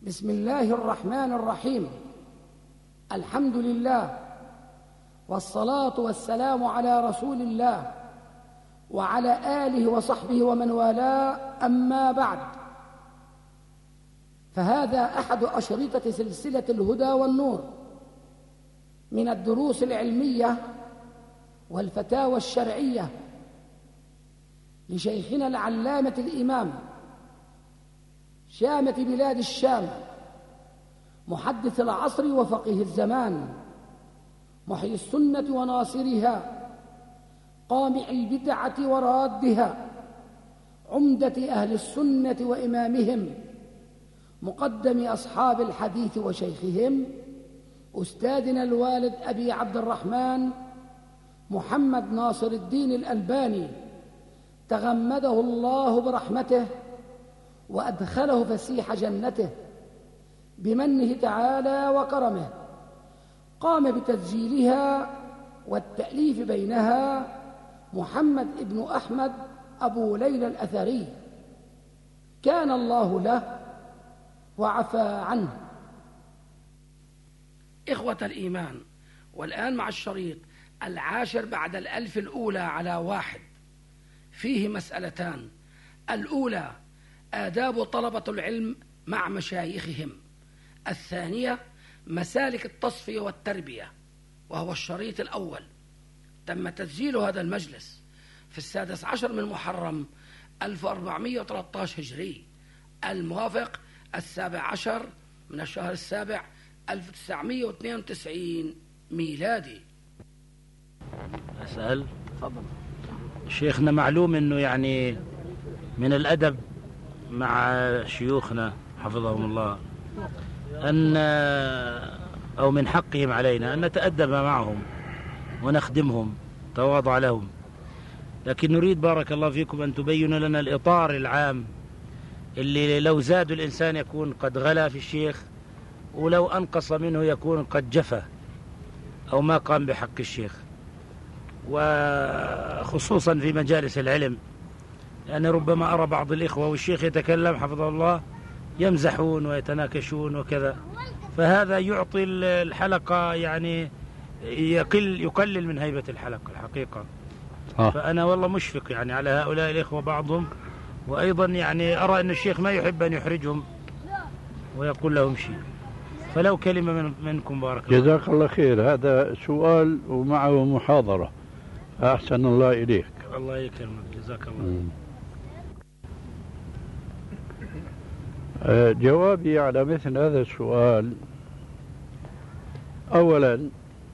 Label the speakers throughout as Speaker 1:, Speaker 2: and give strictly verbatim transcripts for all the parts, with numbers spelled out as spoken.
Speaker 1: بسم الله الرحمن الرحيم. الحمد لله والصلاة والسلام على رسول الله وعلى آله وصحبه ومن والاه، أما بعد، فهذا أحد أشرطة سلسلة الهدى والنور من الدروس العلمية والفتاوى الشرعية لشيخنا العلامة الإمام شامة بلاد الشام، محدث العصر وفقيه الزمان، محيي السنة وناصرها، قامع البدعة ورادها، عمدة أهل السنة وإمامهم، مقدم أصحاب الحديث وشيخهم، أستاذنا الوالد أبي عبد الرحمن محمد ناصر الدين الألباني، تغمده الله برحمته وأدخله فسيح جنته بمنه تعالى وكرمه. قام بتسجيلها والتأليف بينها محمد ابن أحمد أبو ليلى الأثري، كان الله له وعفى عنه. إخوة الإيمان، والآن مع الشريط العاشر بعد الألف الأولى على واحد، فيه مسألتان: الأولى آداب طلبة العلم مع مشايخهم، الثانية مسالك التصفية والتربية، وهو الشريط الأول. تم تسجيل هذا المجلس في السادس عشر من محرم ألف وأربعمائة وثلاثة عشر هجري، الموافق السابع عشر من الشهر السابع ألف وتسعمائة واثنين وتسعين ميلادي.
Speaker 2: أسأل تفضل شيخنا. معلوم أنه يعني من الأدب مع شيوخنا حفظهم الله أن أو من حقهم علينا أن نتأدب معهم ونخدمهم تواضع لهم، لكن نريد بارك الله فيكم أن تبينوا لنا الإطار العام اللي لو زاد الإنسان يكون قد غلا في الشيخ، ولو أنقص منه يكون قد جفى أو ما قام بحق الشيخ، وخصوصا في مجالس العلم، لأن ربما أرى بعض الإخوة والشيخ يتكلم حفظه الله يمزحون ويتناكشون وكذا، فهذا يعطي الحلقة يعني يقل يقلل من هيبة الحلقة الحقيقة. آه. فأنا والله مشفق يعني على هؤلاء الإخوة بعضهم، وأيضا يعني أرى أن الشيخ ما يحب أن يحرجهم ويقول لهم شيء، فلو كلمة من منكم بارك الله.
Speaker 3: جزاك الله خير. هذا سؤال ومعه محاضرة، أحسن الله إليك.
Speaker 2: الله يكرمك، جزاك الله.
Speaker 3: جوابي على مثل هذا السؤال: أولا،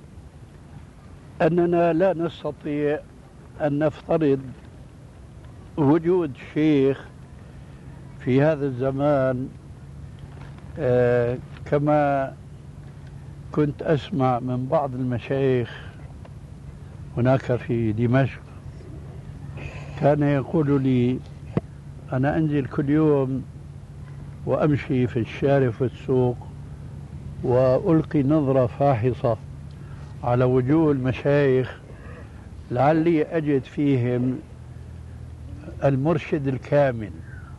Speaker 3: أننا لا نستطيع أن نفترض وجود شيخ في هذا الزمان آه كما كنت أسمع من بعض المشايخ هناك في دمشق، كان يقول لي: أنا أنزل كل يوم وأمشي في الشارع في السوق وألقي نظرة فاحصة على وجوه المشايخ لعلي أجد فيهم المرشد الكامل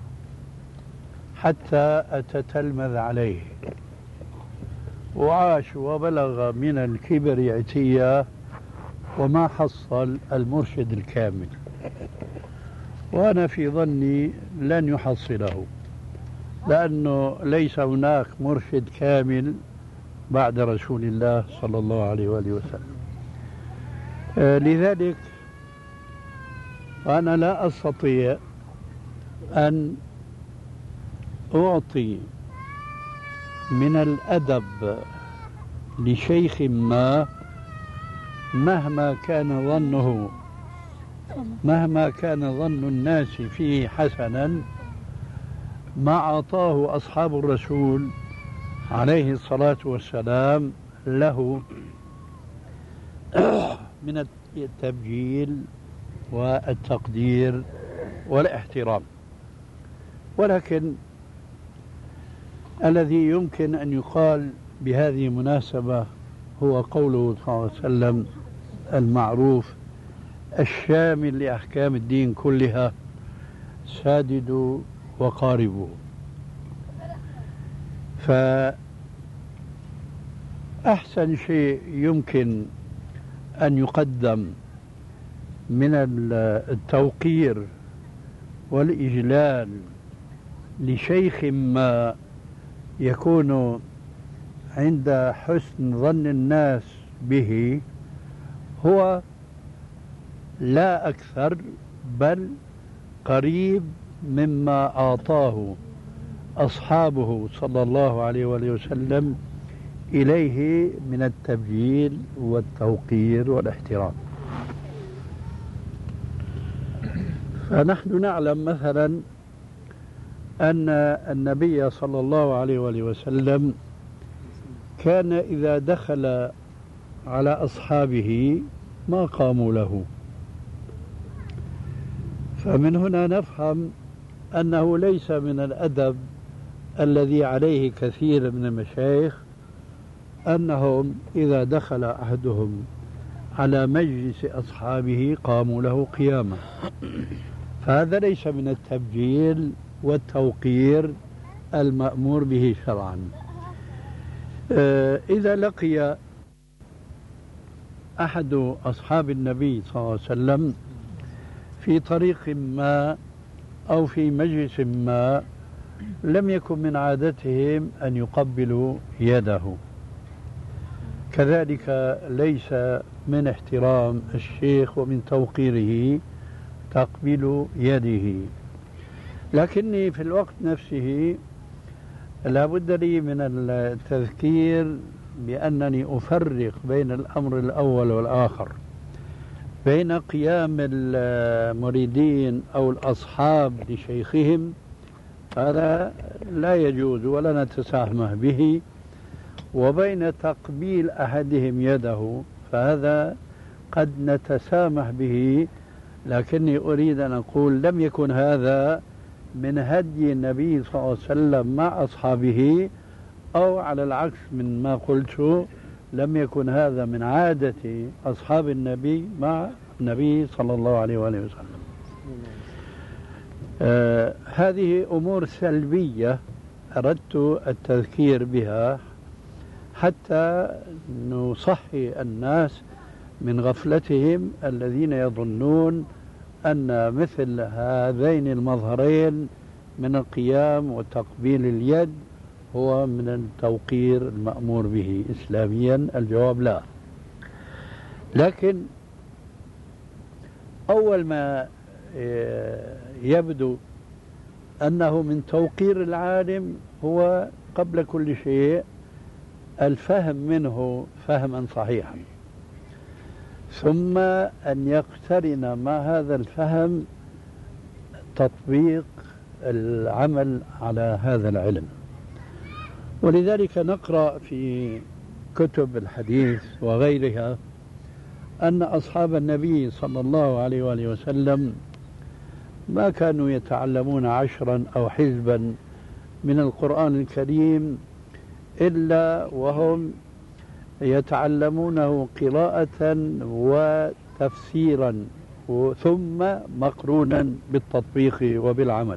Speaker 3: حتى أتتلمذ عليه. وعاش وبلغ من الكبر عتيا وما حصل المرشد الكامل، وأنا في ظني لن يحصله، لأنه ليس هناك مرشد كامل بعد رسول الله صلى الله عليه وآله وسلم. آه لذلك أنا لا أستطيع أن أعطي من الأدب لشيخ ما مهما كان ظنه مهما كان ظن الناس فيه حسنا ما أعطاه أصحاب الرسول عليه الصلاة والسلام له من التبجيل والتقدير والاحترام. ولكن الذي يمكن أن يقال بهذه المناسبة هو قوله صلى الله عليه وسلم المعروف الشامل لأحكام الدين كلها: ساددوا وقاربوا. فأحسن شيء يمكن أن يقدم من التوقير والإجلال لشيخ ما يكون عند حسن ظن الناس به هو لا أكثر بل قريب مما أعطاه أصحابه صلى الله عليه وآله وسلم إليه من التبجيل والتوقير والاحترام. فنحن نعلم مثلا أن النبي صلى الله عليه وآله وسلم كان إذا دخل على أصحابه ما قاموا له، فمن هنا نفهم أنه ليس من الأدب الذي عليه كثير من المشايخ أنهم إذا دخل أحدهم على مجلس أصحابه قاموا له قياما، فهذا ليس من التبجيل والتوقير المأمور به شرعا. إذا لقي أحد أصحاب النبي صلى الله عليه وسلم في طريق ما أو في مجلس ما لم يكن من عادتهم أن يقبلوا يده، كذلك ليس من احترام الشيخ ومن توقيره تقبيل يده، لكني في الوقت نفسه لا بد لي من التذكير بأنني أفرق بين الأمر الأول والآخر، بين قيام المريدين أو الأصحاب لشيخهم، هذا لا يجوز ولا نتساهمه به، وبين تقبيل أحدهم يده، فهذا قد نتسامح به، لكني أريد أن أقول لم يكن هذا من هدي النبي صلى الله عليه وسلم مع أصحابه، أو على العكس من ما قلت لم يكن هذا من عادة أصحاب النبي مع النبي صلى الله عليه وآله وسلم. آه هذه أمور سلبية أردت التذكير بها حتى نصحي الناس من غفلتهم الذين يظنون أن مثل هذين المظهرين من القيام وتقبيل اليد هو من التوقير المأمور به إسلاميا. الجواب لا، لكن أول ما يبدو أنه من توقير العالم هو قبل كل شيء الفهم منه فهما صحيحا، ثم أن يقترن مع هذا الفهم تطبيق العمل على هذا العلم. ولذلك نقرأ في كتب الحديث وغيرها أن أصحاب النبي صلى الله عليه وآله وسلم ما كانوا يتعلمون عشرا أو حزبا من القرآن الكريم إلا وهم يتعلمونه قراءة وتفسيرا ثم مقرونا بالتطبيق وبالعمل.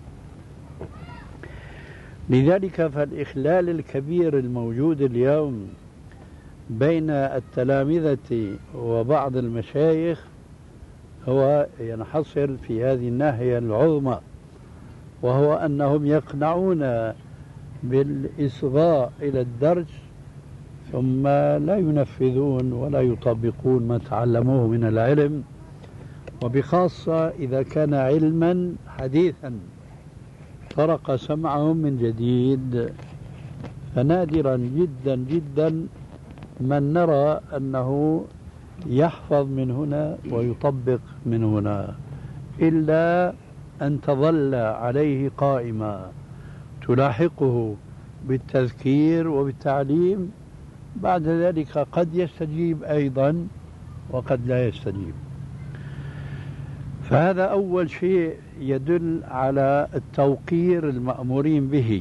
Speaker 3: لذلك فالإخلال الكبير الموجود اليوم بين التلامذة وبعض المشايخ هو ينحصر في هذه الناحية العظمى، وهو أنهم يقنعون بالإصغاء إلى الدرس ثم لا ينفذون ولا يطبقون ما تعلموه من العلم، وبخاصة إذا كان علما حديثا طرق سمعهم من جديد. فنادرا جدا جدا من نرى أنه يحفظ من هنا ويطبق من هنا، إلا أن تظل عليه قائمة تلاحقه بالتذكير وبالتعليم، بعد ذلك قد يستجيب أيضا وقد لا يستجيب. فهذا أول شيء يدل على التوقير المأمورين به.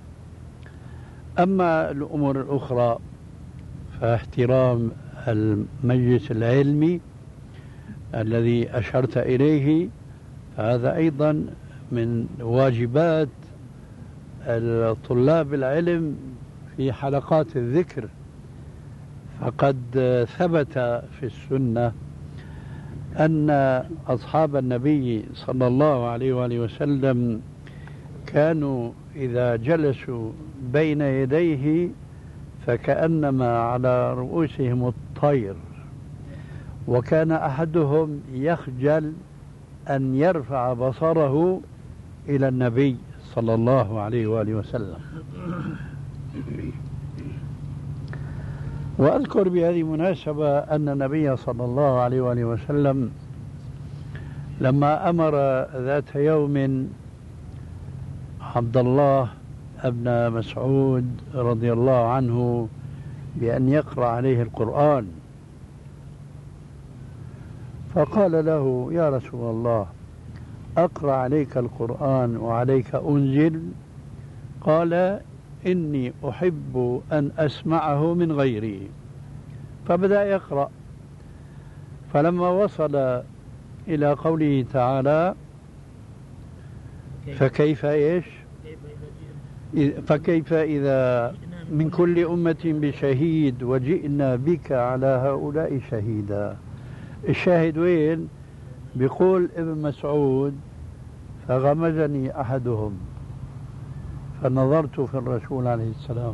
Speaker 3: أما الأمور الأخرى فاحترام المجلس العلمي الذي أشرت إليه، هذا أيضا من واجبات طلاب العلم في حلقات الذكر، فقد ثبت في السنة أن أصحاب النبي صلى الله عليه وآله وسلم كانوا إذا جلسوا بين يديه فكأنما على رؤوسهم الطير، وكان أحدهم يخجل أن يرفع بصره إلى النبي صلى الله عليه وآله وسلم. وأذكر بهذه المناسبة أن النبي صلى الله عليه وآله وسلم لما أمر ذات يوم عبد الله ابن مسعود رضي الله عنه بأن يقرأ عليه القرآن، فقال له: يا رسول الله، أقرأ عليك القرآن وعليك أنزل؟ قال: إني أحب أن أسمعه من غيري. فبدأ يقرأ، فلما وصل إلى قوله تعالى: فكيف إيش فكيف إذا من كل أمة بشهيد وجئنا بك على هؤلاء شهيدا. الشاهد وين؟ بيقول ابن مسعود: فغمزني أحدهم فنظرت في الرسول عليه السلام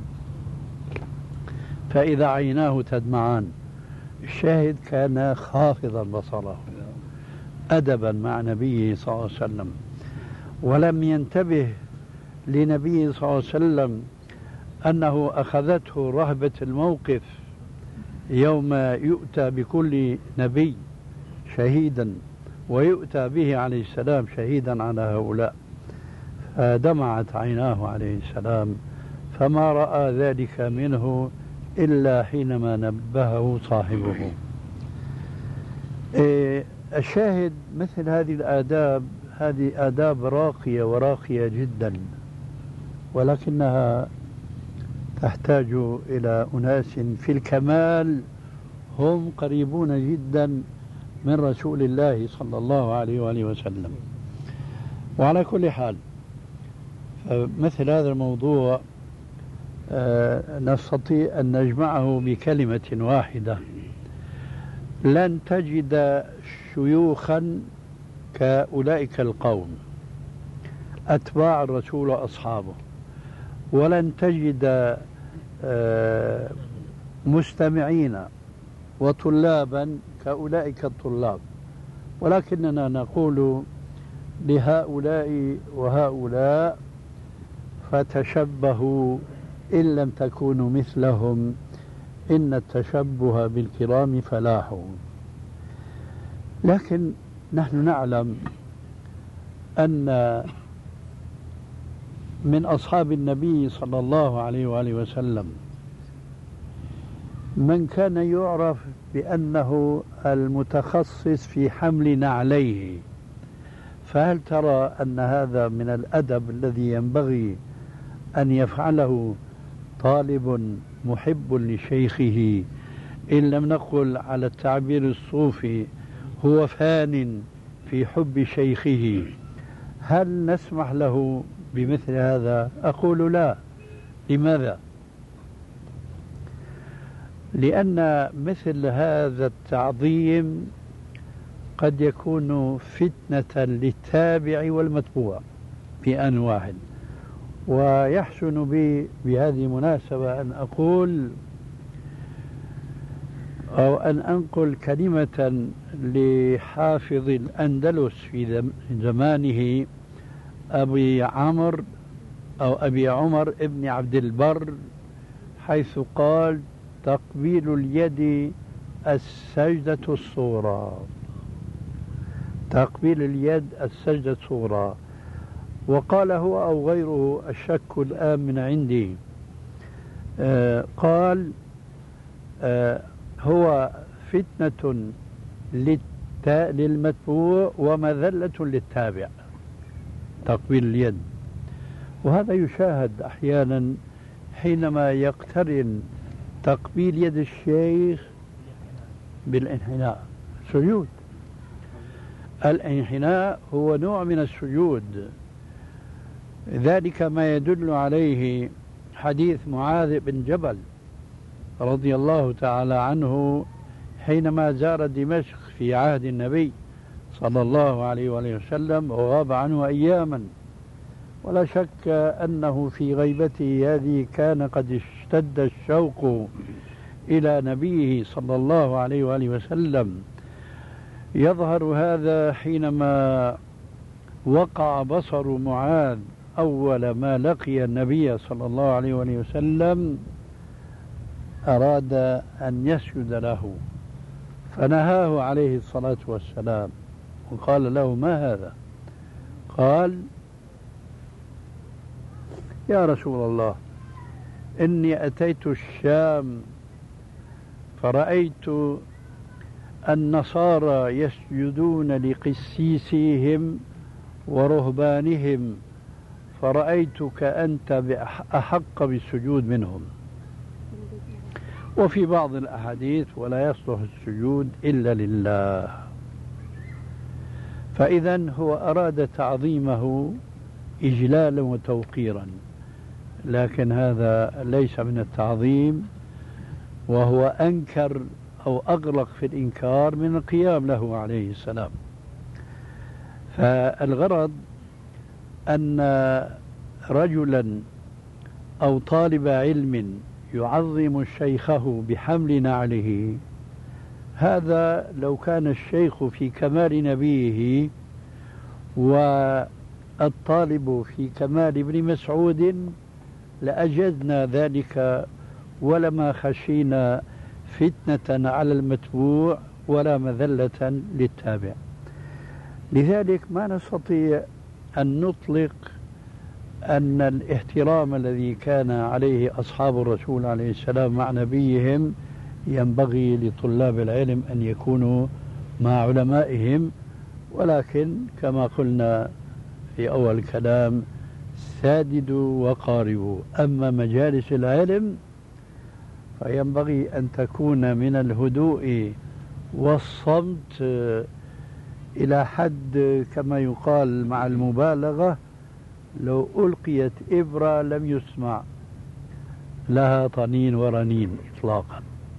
Speaker 3: فإذا عيناه تدمعان. الشاهد كان خافضا بصره أدبا مع نبيه صلى الله عليه وسلم، ولم ينتبه لنبيه صلى الله عليه وسلم أنه أخذته رهبة الموقف يوم يؤتى بكل نبي شهيدا ويؤتى به عليه السلام شهيدا على هؤلاء، فدمعت عيناه عليه السلام، فما رأى ذلك منه إلا حينما نبهه صاحبه. إيه الشاهد مثل هذه الآداب، هذه آداب راقية وراقية جدا، ولكنها تحتاج إلى أناس في الكمال هم قريبون جدا من رسول الله صلى الله عليه وآله وسلم. وعلى كل حال، مثل هذا الموضوع نستطيع أن نجمعه بكلمة واحدة: لن تجد شيوخا كأولئك القوم أتباع الرسول وأصحابه، ولن تجد مستمعين وطلابا كأولئك الطلاب، ولكننا نقول لهؤلاء وهؤلاء: فتشبهوا إن لم تكونوا مثلهم إن التشبه بالكرام فلاح. لكن نحن نعلم أن من أصحاب النبي صلى الله عليه وآله وسلم من كان يعرف بأنه المتخصص في حمل نعليه، فهل ترى أن هذا من الأدب الذي ينبغي أن يفعله طالب محب لشيخه، إن لم نقل على التعبير الصوفي هو فان في حب شيخه؟ هل نسمح له بمثل هذا؟ أقول لا. لماذا؟ لأن مثل هذا التعظيم قد يكون فتنة للتابع والمتبوع في آن واحد. ويحسن بي بهذه المناسبة أن أقول أو أن أنقل كلمة لحافظ الأندلس في زمانه أبي عمرو أو أبي عمر ابن عبد البر، حيث قال: تقبيل اليد السجدة الصغرى. تقبيل اليد السجدة الصغرى. وقال هو أو غيره، الشك الآن من عندي، آه قال آه هو فتنة للمتبوع ومذلة للتابع، تقبيل اليد. وهذا يشاهد أحيانا حينما يقترن تقبيل يد الشيخ بالانحناء، سجود. الانحناء هو نوع من السجود، ذلك ما يدل عليه حديث معاذ بن جبل رضي الله تعالى عنه حينما زار دمشق في عهد النبي صلى الله عليه وآله وسلم وغاب عنه أياما، ولا شك أنه في غيبته هذه كان قد اشتد الشوق إلى نبيه صلى الله عليه وآله وسلم. يظهر هذا حينما وقع بصر معاذ أول ما لقي النبي صلى الله عليه وآله وسلم، أراد أن يسجد له فنهاه عليه الصلاة والسلام وقال له: ما هذا؟ قال: يا رسول الله، إني أتيت الشام فرأيت النصارى يسجدون لقسيسيهم ورهبانهم، فرأيتك أنت أحق بالسجود منهم. وفي بعض الأحاديث: ولا يصلح السجود إلا لله. فإذا هو أراد تعظيمه إجلالا وتوقيرا، لكن هذا ليس من التعظيم، وهو أنكر أو أغلق في الإنكار من القيام له عليه السلام. فالغرض أن رجلا أو طالب علم يعظم شيخه بحمل نعله، هذا لو كان الشيخ في كمال نبيه والطالب في كمال ابن مسعود لأجدنا ذلك ولما خشينا فتنة على المتبوع ولا مذلة للتابع. لذلك ما نستطيع أن نطلق أن الاحترام الذي كان عليه أصحاب الرسول عليه السلام مع نبيهم ينبغي لطلاب العلم أن يكونوا مع علمائهم، ولكن كما قلنا في أول الكلام: ساددوا وقاربوا. أما مجالس العلم فينبغي أن تكون من الهدوء والصمت إلى حد كما يقال مع المبالغة لو ألقيت إبرة لم يسمع لها طنين ورنين إطلاقا.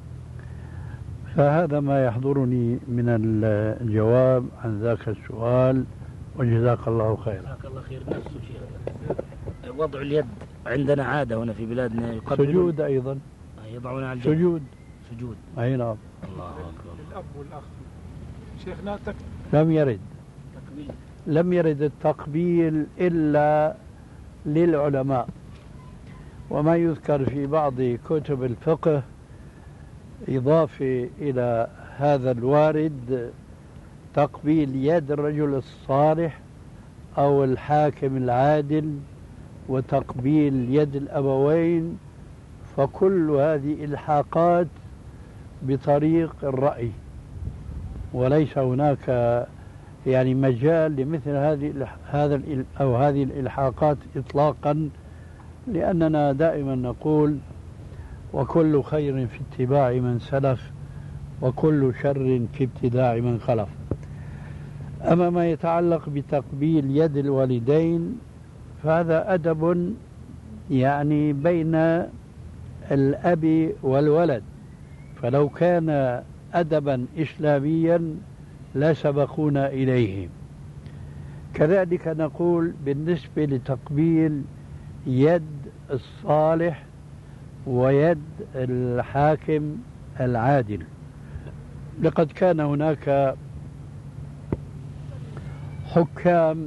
Speaker 3: فهذا ما يحضرني من الجواب عن ذاك السؤال، وجزاك الله خيرا.
Speaker 2: جزاك الله خير. نفسه شيخ وضع اليد عندنا عادة هنا في بلادنا،
Speaker 3: سجود أيضا،
Speaker 2: يضعون على الجبل.
Speaker 3: سجود
Speaker 2: سجود
Speaker 3: أي نعم.
Speaker 2: الله أكبر.
Speaker 4: الأب والأخ شيخنا تك...
Speaker 3: لم يرد
Speaker 2: تكبير.
Speaker 3: لم يرد التقبيل إلا للعلماء، وما يذكر في بعض كتب الفقه إضافة إلى هذا الوارد تقبيل يد الرجل الصالح أو الحاكم العادل وتقبيل يد الأبوين، فكل هذه إلحاقات بطريق الرأي، وليس هناك يعني مجال لمثل هذه هذا أو هذه الإلحاقات إطلاقا، لأننا دائما نقول: وكل خير في اتباع من سلف وكل شر في ابتداع من خلف. أما ما يتعلق بتقبيل يد الوالدين فهذا أدب يعني بين الأب والولد، فلو كان أدبا إسلاميا لا سبقونا إليه. كذلك نقول بالنسبة لتقبيل يد الصالح ويد الحاكم العادل، لقد كان هناك حكام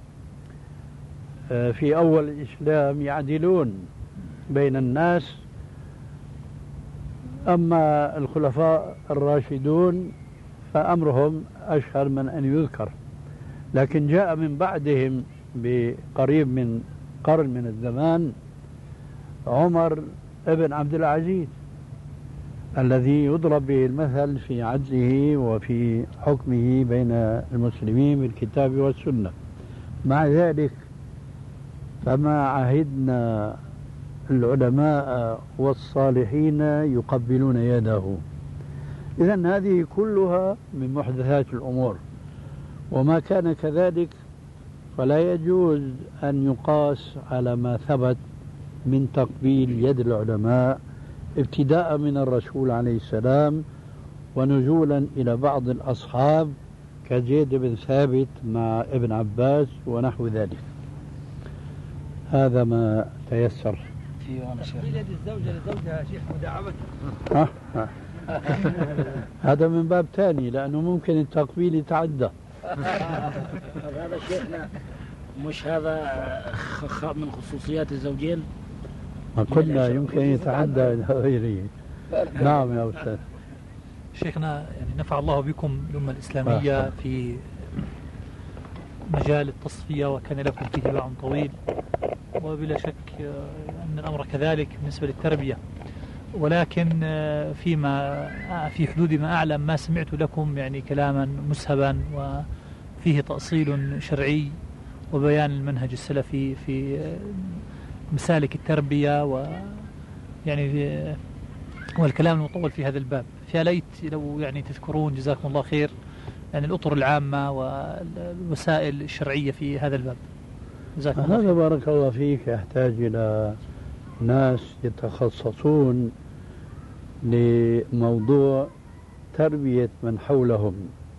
Speaker 3: في أول الإسلام يعدلون بين الناس، أما الخلفاء الراشدون فأمرهم أشهر من أن يذكر، لكن جاء من بعدهم بقريب من قرن من الزمان عمر ابن عبد العزيز الذي يضرب به المثل في عدله وفي حكمه بين المسلمين بالكتاب والسنة. مع ذلك فما عهدنا العلماء والصالحين يقبلون يده. إذن هذه كلها من محدثات الأمور، وما كان كذلك فلا يجوز أن يقاس على ما ثبت من تقبيل يد العلماء ابتداء من الرسول عليه السلام ونزولا إلى بعض الأصحاب كزيد بن ثابت مع ابن عباس ونحو ذلك. هذا ما تيسر.
Speaker 5: تقبيل يد الزوجة لزوجها شيخ مداعبة.
Speaker 3: هذا من باب ثاني لأنه ممكن التقبيل يتعدى.
Speaker 2: هذا شيخنا مش هذا من خصوصيات الزوجين؟
Speaker 3: ما قلنا يمكن يتعدى إلى غيره. نعم يا أستاذ.
Speaker 5: شيخنا يعني نفع الله بكم الأمة الإسلامية في مجال التصفية وكان لكم فيه باع طويل، وبلا شك أن الأمر كذلك بالنسبة للتربية، ولكن فيما في حدود ما أعلم ما سمعت لكم يعني كلاما مسهبا وفيه تأصيل شرعي وبيان المنهج السلفي في مسالك التربية و يعني والكلام المطول في هذا الباب. فيا ليت لو يعني تذكرون جزاكم الله خير يعني الأطر العامة والوسائل الشرعية في هذا الباب. جزاكم الله
Speaker 3: هذا بارك الله فيك يحتاج إلى ناس يتخصصون لموضوع تربية من حولهم.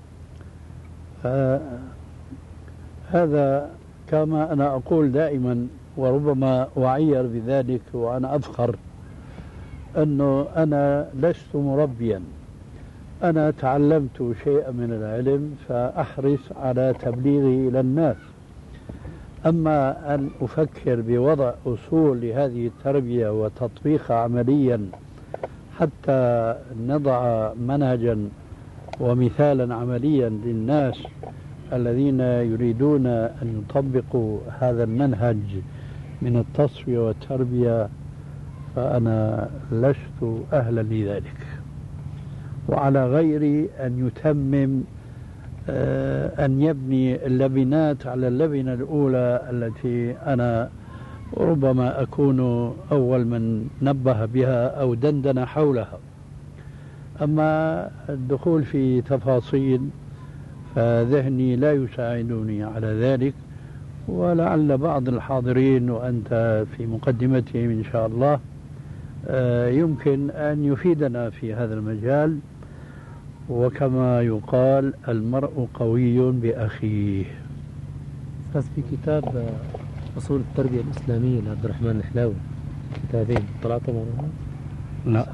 Speaker 3: هذا كما أنا أقول دائما وربما أعير بذلك وأنا أفخر أنه أنا لست مربيا، أنا تعلمت شيئا من العلم فأحرص على تبليغه إلى الناس. أما أن أفكر بوضع أصول لهذه التربية وتطبيقها عمليا حتى نضع منهجا ومثالا عمليا للناس الذين يريدون أن يطبقوا هذا المنهج من التصفية والتربية، فأنا لست أهلا لذلك. وعلى غيري أن يتمم أن يبني اللبنات على اللبنة الأولى التي أنا ربما أكون أول من نبه بها أو دندن حولها. أما الدخول في تفاصيل فذهني لا يساعدني على ذلك، ولعل بعض الحاضرين وأنت في مقدمتهم إن شاء الله يمكن أن يفيدنا في هذا المجال. وكما يقال المرء قوي بأخيه.
Speaker 6: أستاذ في كتاب أصول التربية الإسلامية لعبد الرحمن الحلاوي، كتابين طلعتم عنهم؟
Speaker 3: لا.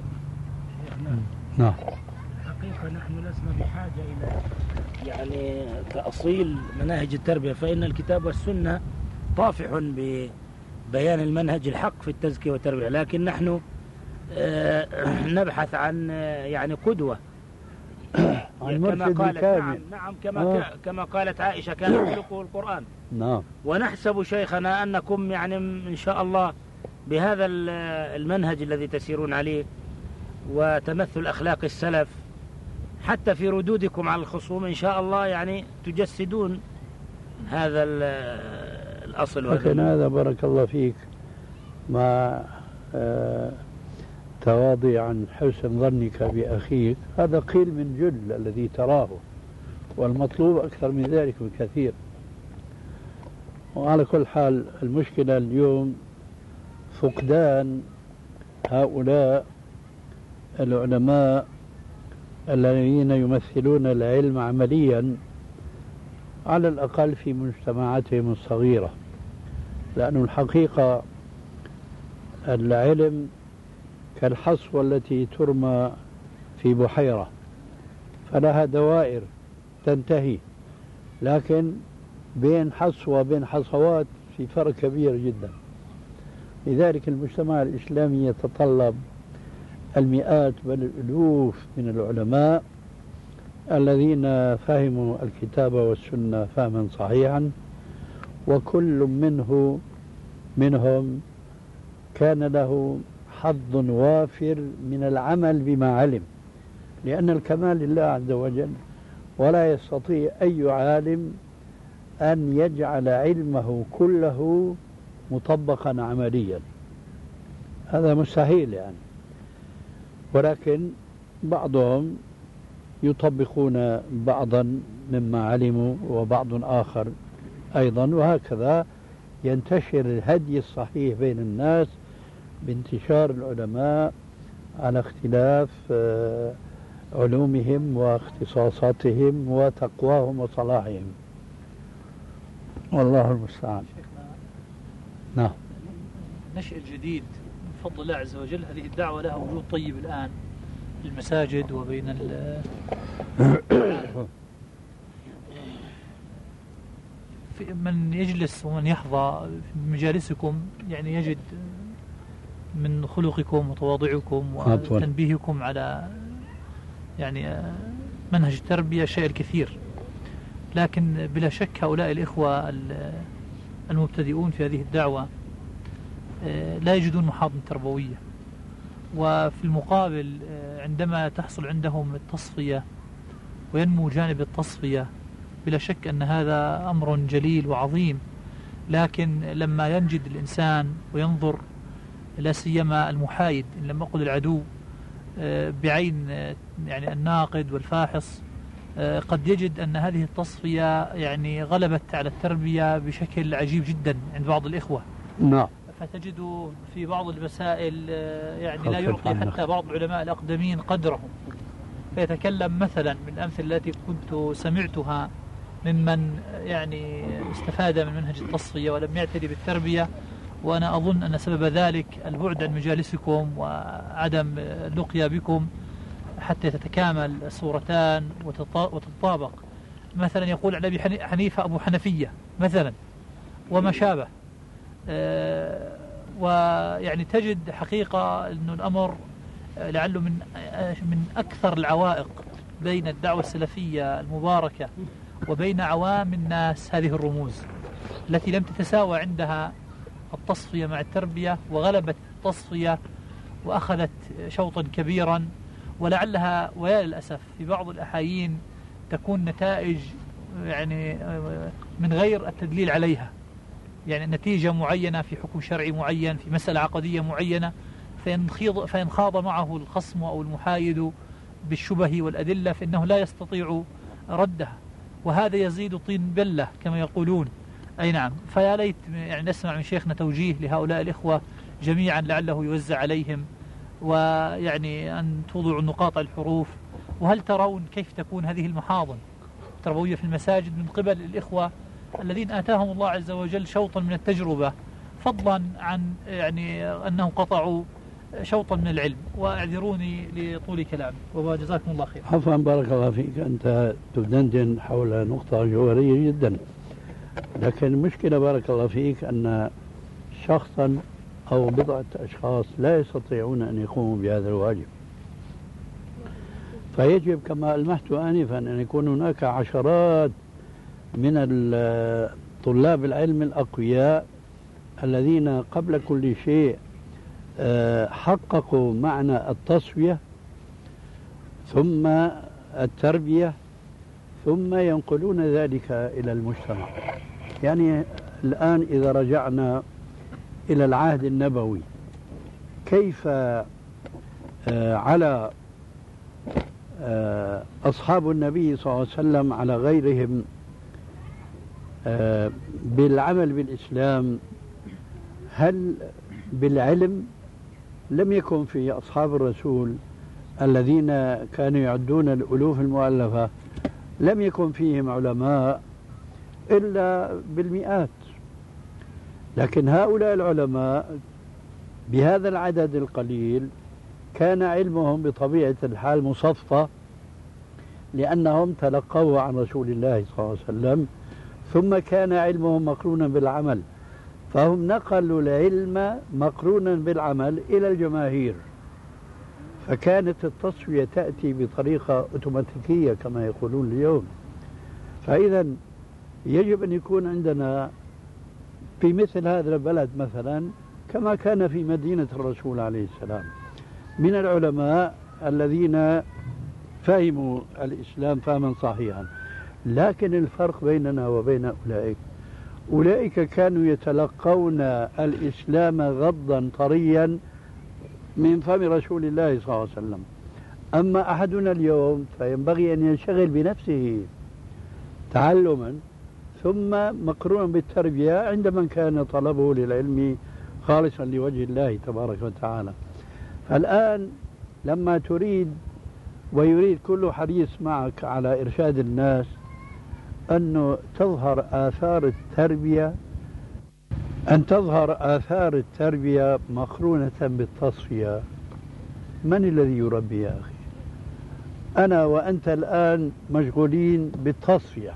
Speaker 3: نعم.
Speaker 2: حقيقة نحن لسنا بحاجة إلى يعني تأصيل مناهج التربية، فإن الكتاب والسنة طافح ببيان المنهج الحق في التزكية والتربية، لكن نحن نبحث عن يعني قدوة كما قالت نعم, نعم كما آه. كما قالت عائشة كان خلقه القرآن.
Speaker 3: نعم.
Speaker 2: ونحسب شيخنا أنكم يعني إن شاء الله بهذا المنهج الذي تسيرون عليه وتمثل أخلاق السلف حتى في ردودكم على الخصوم إن شاء الله يعني تجسدون هذا الأصل.
Speaker 3: لكن هذا بارك الله فيك مع آه تواضي عن حسن ظنك بأخيك، هذا قيل من جل الذي تراه، والمطلوب أكثر من ذلك بكثير. وعلى كل حال المشكلة اليوم فقدان هؤلاء العلماء الذين يمثلون العلم عمليا على الأقل في مجتمعاتهم الصغيرة، لأن الحقيقة العلم كالحصوة التي ترمى في بحيرة فلها دوائر تنتهي، لكن بين حصوة بين حصوات في فرق كبير جدا. لذلك المجتمع الإسلامي يتطلب المئات بل الألوف من العلماء الذين فهموا الكتاب والسنة فهما صحيحا، وكل منه منهم كان له حظ وافر من العمل بما علم، لأن الكمال لله عز وجل، ولا يستطيع أي عالم أن يجعل علمه كله مطبقا عمليا، هذا مستحيل يعني. ولكن بعضهم يطبقون بعضا مما علموا وبعض آخر أيضا، وهكذا ينتشر الهدي الصحيح بين الناس بانتشار العلماء على اختلاف علومهم واختصاصاتهم وتقواهم وصلاحهم، والله المستعان. نعم.
Speaker 5: النشء الجديد بفضل الله عز وجل، هذه الدعوة لها وجود طيب الآن في المساجد وبين من يجلس ومن يحظى في مجالسكم، يعني يجد من خلقكم وتواضعكم وتنبيهكم على يعني منهج التربية شيء الكثير. لكن بلا شك هؤلاء الإخوة المبتدئون في هذه الدعوة لا يجدون محاضن تربوية، وفي المقابل عندما تحصل عندهم التصفية وينمو جانب التصفية بلا شك أن هذا أمر جليل وعظيم. لكن لما ينجد الإنسان وينظر لا سيما المحايد إن لم أقل العدو بعين يعني الناقد والفاحص، قد يجد أن هذه التصفية يعني غلبت على التربية بشكل عجيب جدا عند بعض الإخوة.
Speaker 3: نعم.
Speaker 5: فتجد في بعض المسائل يعني لا يعطي حتى بعض العلماء الأقدمين قدرهم، فيتكلم مثلا من الأمثلة التي كنت سمعتها ممن يعني استفاد من منهج التصفية ولم يعتني بالتربية، وأنا أظن أن سبب ذلك البعد عن مجالسكم وعدم اللقيا بكم حتى تتكامل الصورتان وتتطابق. مثلا يقول عن أبي حنيفة أبو حنفية مثلا وما شابه، أه ويعني تجد حقيقة أن الأمر لعله من من أكثر العوائق بين الدعوة السلفية المباركة وبين عوام الناس هذه الرموز التي لم تتساوى عندها التصفية مع التربية، وغلبت التصفية وأخذت شوطا كبيرا، ولعلها ويا للأسف في بعض الأحايين تكون نتائج يعني من غير التدليل عليها، يعني نتيجة معينة في حكم شرعي معين في مسألة عقدية معينة، فإن خاض معه الخصم أو المحايد بالشبه والأدلة فإنه لا يستطيع ردها، وهذا يزيد طين بلة كما يقولون. أي نعم. فيا ليت يعني نسمع من شيخنا توجيه لهؤلاء الإخوة جميعا لعله يوزع عليهم، ويعني أن توضعوا النقاط الحروف. وهل ترون كيف تكون هذه المحاضن التربوية في المساجد من قبل الإخوة الذين آتاهم الله عز وجل شوطا من التجربة، فضلا عن يعني أنهم قطعوا شوطا من العلم؟ واعذروني لطول كلامي وجزاكم الله خير.
Speaker 3: عفوا بارك الله فيك، أنت تدندن حول نقطة جوهرية جدا، لكن المشكلة بارك الله فيك أن شخصا أو بضعة أشخاص لا يستطيعون أن يقوموا بهذا الواجب، فيجب كما ألمحت آنفا أن يكون هناك عشرات من طلاب العلم الأقوياء الذين قبل كل شيء حققوا معنى التصفية ثم التربية ثم ينقلون ذلك إلى المجتمع. يعني الآن إذا رجعنا إلى العهد النبوي، كيف على أصحاب النبي صلى الله عليه وسلم على غيرهم بالعمل بالإسلام؟ هل بالعلم لم يكن في أصحاب الرسول الذين كانوا يعدون الألوف المؤلفة لم يكن فيهم علماء إلا بالمئات، لكن هؤلاء العلماء بهذا العدد القليل كان علمهم بطبيعة الحال مصفى، لأنهم تلقوا عن رسول الله صلى الله عليه وسلم، ثم كان علمهم مقرونا بالعمل، فهم نقلوا العلم مقرونا بالعمل إلى الجماهير، فكانت التصفية تأتي بطريقة أوتوماتيكية كما يقولون اليوم. فإذا يجب أن يكون عندنا في مثل هذا البلد مثلا كما كان في مدينة الرسول عليه السلام من العلماء الذين فهموا الإسلام فهما صحيحا، لكن الفرق بيننا وبين أولئك أولئك كانوا يتلقون الإسلام غضا طريا من فم رسول الله صلى الله عليه وسلم. أما أحدنا اليوم فينبغي أن ينشغل بنفسه تعلما ثم مقرون بالتربية عند من كان طلبه للعلم خالصا لوجه الله تبارك وتعالى. فالآن لما تريد ويريد كل حريص معك على إرشاد الناس أنه تظهر آثار التربية، أن تظهر آثار التربية مقرونة بالتصفية. من الذي يربي يا أخي؟ أنا وأنت الآن مشغولين بالتصفية،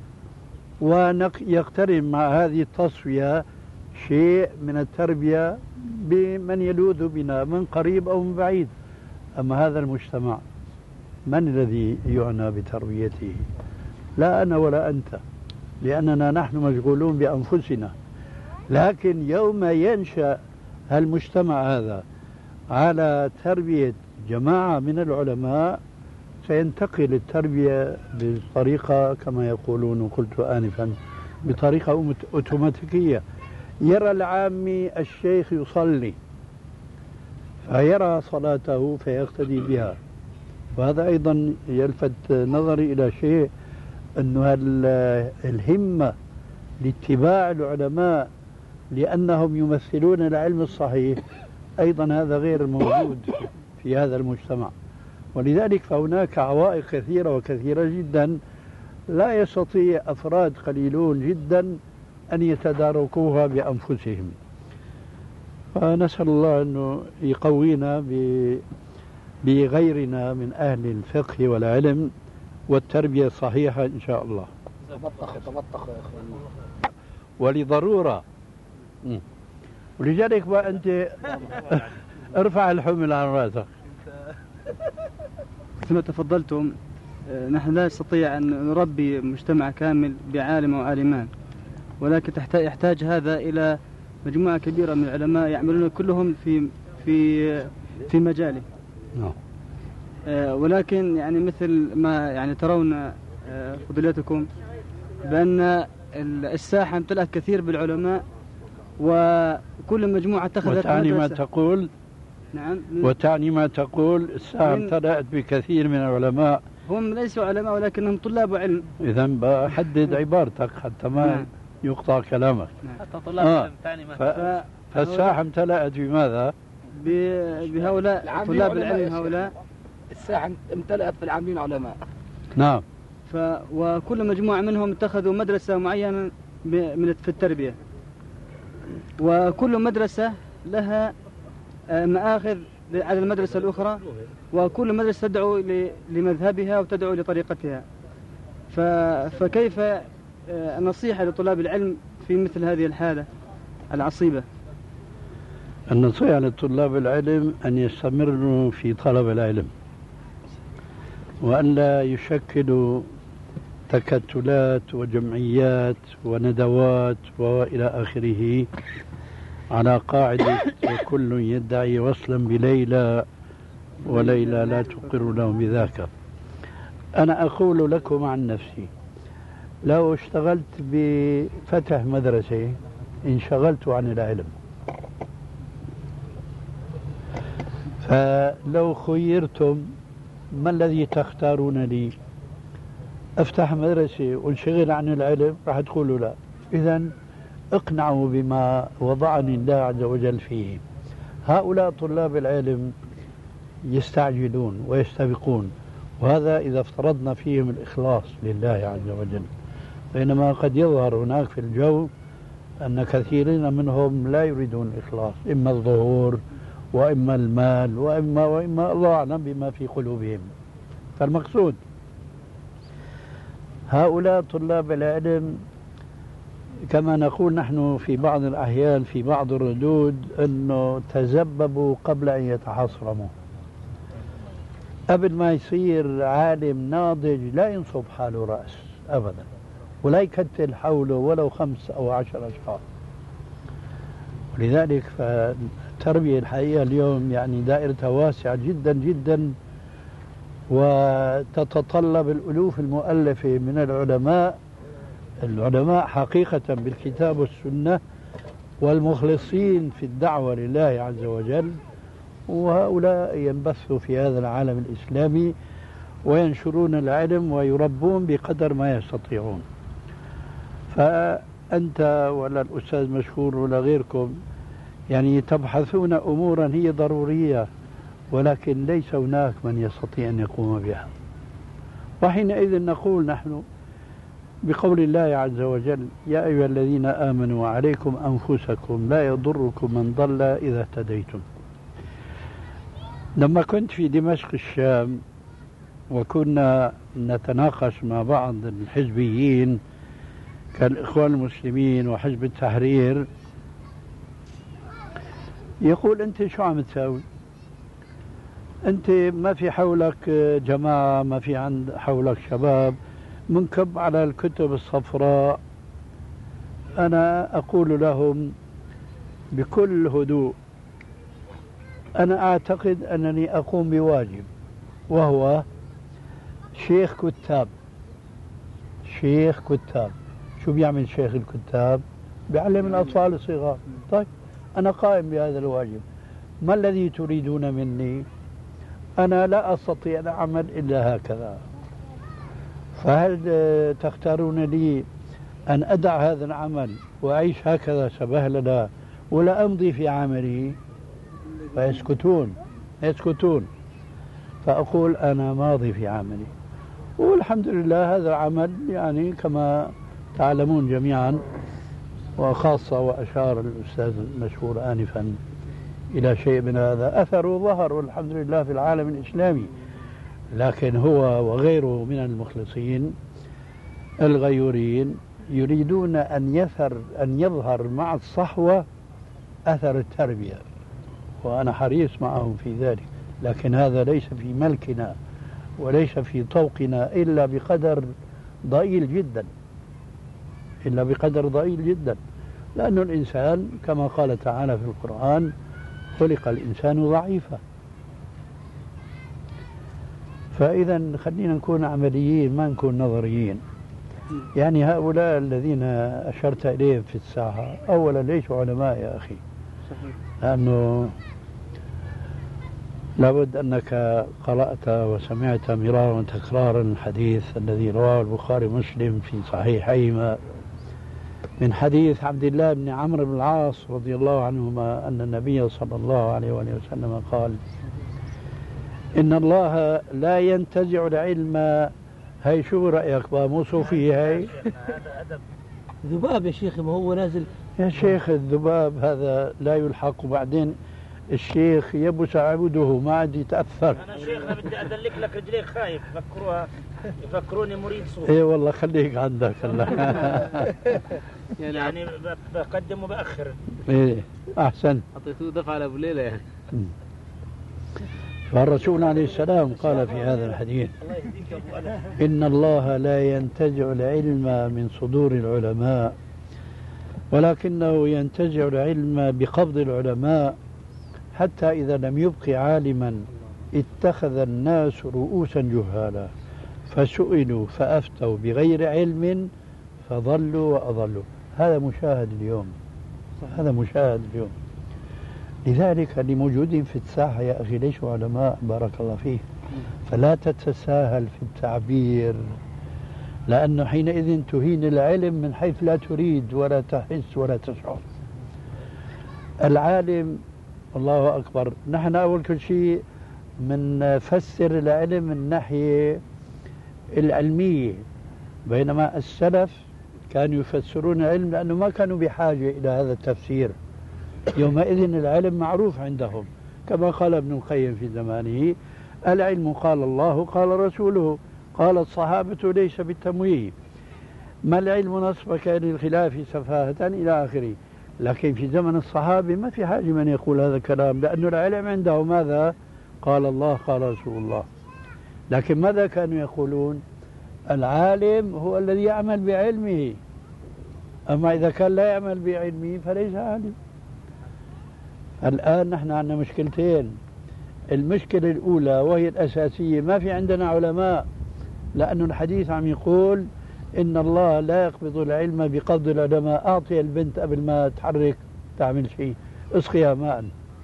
Speaker 3: ويقترن مع هذه التصفية شيء من التربية بمن يلوذ بنا من قريب أو من بعيد. أما هذا المجتمع من الذي يعنى بتربيته؟ لا أنا ولا أنت، لأننا نحن مشغولون بأنفسنا. لكن يوم ينشأ المجتمع هذا على تربية جماعة من العلماء سينتقل التربية بطريقة كما يقولون وقلت آنفا بطريقة أوتوماتيكية. يرى العامي الشيخ يصلي فيرى صلاته فيقتدي بها. وهذا أيضا يلفت نظري إلى شيء، أن الهمة لاتباع العلماء لأنهم يمثلون العلم الصحيح أيضا هذا غير موجود في هذا المجتمع. ولذلك فهناك عوائق كثيرة وكثيرة جدا لا يستطيع أفراد قليلون جدا أن يتداركوها بأنفسهم. فنسأل الله أنه يقوينا بغيرنا من أهل الفقه والعلم والتربية الصحيحة إن شاء الله.
Speaker 1: تبطخ تبطخ يا أخواني
Speaker 3: ولضرورة. ولذلك بقى أنت ارفع الحمل عن رأسك.
Speaker 7: كما تفضلتم نحن لا نستطيع أن نربي مجتمع كامل بعالم وعالمان، ولكن يحتاج هذا إلى مجموعة كبيرة من العلماء يعملون كلهم في في في مجاله. ولكن يعني مثل ما يعني ترون فضيلتكم بأن الساحة امتلأت كثير بالعلماء، وكل مجموعة اتخذت
Speaker 3: وتعني ما تقول
Speaker 7: نعم
Speaker 3: وتعني ما تقول الساحة امتلأت بكثير من العلماء.
Speaker 7: هم ليسوا علماء ولكنهم طلاب علم.
Speaker 3: إذن بحدد عبارتك حتى ما نعم. يقطع كلامك.
Speaker 7: نعم. حتى طلاب آه. علم تعني ما ف...
Speaker 3: فالساحة امتلأت بماذا؟
Speaker 7: ب... بهؤلاء طلاب العلم. هؤلاء
Speaker 1: الساحة امتلأت بالعاملين علماء.
Speaker 3: نعم.
Speaker 7: ف... وكل مجموعة منهم اتخذوا مدرسة معينة ب... من في التربية، وكل مدرسة لها مآخذ على المدرسة الأخرى، وكل مدرسة تدعو لمذهبها وتدعو لطريقتها. فكيف النصيحة لطلاب العلم في مثل هذه الحالة العصيبة؟
Speaker 3: النصيحة لطلاب العلم أن يستمروا في طلب العلم، وأن لا يشكلوا تكتلات وجمعيات وندوات وإلى آخره على قاعدة وكل يدعي وصلا بليلى وليلى لا تقر لهم بذاك. أنا أقول لكم عن نفسي، لو اشتغلت بفتح مدرسة انشغلت عن العلم. فلو خيرتم ما الذي تختارون لي؟ افتح مدرسة وانشغل عن العلم؟ راح تقولوا لا. إذن اقنعوا بما وضعني الله عز وجل فيه. هؤلاء طلاب العلم يستعجلون ويستبقون، وهذا إذا افترضنا فيهم الإخلاص لله عز وجل. بينما قد يظهر هناك في الجو أن كثيرين منهم لا يريدون الإخلاص، إما الظهور وإما المال وإما وإما الله أعلم بما في قلوبهم. فالمقصود هؤلاء طلاب العلم كما نقول نحن في بعض الأحيان في بعض الردود أنه تزببوا قبل أن يتحصرموا. قبل ما يصير عالم ناضج لا ينصب حاله رأس أبدا، ولا يكتل حوله ولو خمس أو عشر أشخاص. ولذلك فالتربية الحقيقة اليوم يعني دائرتها واسعة جدا جدا، وتتطلب الألوف المؤلفة من العلماء العلماء حقيقة بالكتاب والسنة والمخلصين في الدعوة لله عز وجل، وهؤلاء ينبثوا في هذا العالم الإسلامي وينشرون العلم ويربون بقدر ما يستطيعون. فأنت ولا الأستاذ مشهور ولا غيركم يعني تبحثون أمورا هي ضرورية، ولكن ليس هناك من يستطيع أن يقوم بها. وحينئذ نقول نحن بقول الله عز وجل: يا أيها الذين آمنوا عليكم أنفسكم لا يضركم من ضل إذا اهتديتم. لما كنت في دمشق الشام وكنا نتناقش مع بعض الحزبيين كالإخوان المسلمين وحزب التحرير، يقول: أنت شو عم تساوي؟ أنت ما في حولك جماعة، ما في عند حولك شباب، منكب على الكتب الصفراء. أنا أقول لهم بكل هدوء: أنا أعتقد أنني أقوم بواجب، وهو شيخ كتاب. شيخ كتاب شو بيعمل شيخ الكتاب؟ بيعلم الأطفال الصغار. طيب أنا قائم بهذا الواجب، ما الذي تريدون مني؟ أنا لا أستطيع أن أعمل إلا هكذا، فهل تختارون لي أن أدع هذا العمل وأعيش هكذا سبهلله ولا أمضي في عملي؟ فيسكتون يسكتون فأقول: أنا ماضي في عملي، والحمد لله هذا العمل يعني كما تعلمون جميعا، وخاصة وأشار الأستاذ المشهور آنفا إلى شيء من هذا، أثره ظهر والحمد لله في العالم الإسلامي. لكن هو وغيره من المخلصين الغيورين يريدون أن يثر أن يظهر مع الصحوة أثر التربية، وأنا حريص معهم في ذلك، لكن هذا ليس في ملكنا وليس في طوقنا إلا بقدر ضئيل جدا، إلا بقدر ضئيل جدا، لأن الإنسان كما قال تعالى في القرآن: خلق الإنسان ضعيفا. فإذا خلينا نكون عمليين ما نكون نظريين. يعني هؤلاء الذين أشرت إليهم في الساحة أولا ليسوا علماء يا أخي، لأنه لابد أنك قرأت وسمعت مرارا وتكرارا الحديث الذي رواه البخاري ومسلم في صحيحيهما من حديث عبد الله بن عمرو بن العاص رضي الله عنهما أن النبي صلى الله عليه وسلم قال: إن الله لا ينتزع العلم. هاي شو رأيك بقى؟ مو صوفية هاي؟
Speaker 6: ذباب يا شيخ، ما هو نازل
Speaker 3: يا شيخ الذباب هذا لا يلحق، وبعدين الشيخ يبس عبده ما عاد يتأثر.
Speaker 2: أنا شيخنا بدي أدلك لك رجليك خايف يفكروها يفكروني مريض صوفي.
Speaker 3: إيه والله خليك عندك الله.
Speaker 2: يعني بقدم وبأخر.
Speaker 3: إيه أحسن.
Speaker 6: أعطيته دفعة على أبو ليلى يعني.
Speaker 3: فالرسول عليه السلام قال في هذا الحديث: إن الله لا ينتزع العلم من صدور العلماء، ولكنه ينتزع العلم بقبض العلماء، حتى إذا لم يبق عالما اتخذ الناس رؤوسا جهالا فسئلوا فأفتوا بغير علم فضلوا وأضلوا. هذا مشاهد اليوم، هذا مشاهد اليوم. لذلك لموجودين في الساحة يا أخي ليسوا علماء بارك الله فيه، فلا تتساهل في التعبير، لأنه حينئذ تهين العلم من حيث لا تريد ولا تحس ولا تشعر. العالم الله أكبر، نحن أول كل شيء من فسر العلم من الناحية العلمية، بينما السلف كانوا يفسرون العلم لأنه ما كانوا بحاجة إلى هذا التفسير. يومئذ العلم معروف عندهم، كما قال ابن القيم في زمانه: العلم قال الله قال رسوله قال الصحابة ليس بالتمويه، ما العلم نصبك للخلاف سفاهة إلى آخره. لكن في زمن الصحابة ما في حاجة من يقول هذا الكلام، لأن العلم عنده ماذا؟ قال الله قال رسول الله. لكن ماذا كانوا يقولون؟ العالم هو الذي يعمل بعلمه، أما إذا كان لا يعمل بعلمه فليس عالم. الآن نحن عندنا مشكلتين. المشكلة الأولى وهي الأساسية: ما في عندنا علماء، لأن الحديث عم يقول: إن الله لا يقبض العلم بقبض العلماء. أعطي البنت قبل ما تحرك تعمل شيء اسقيها ماء.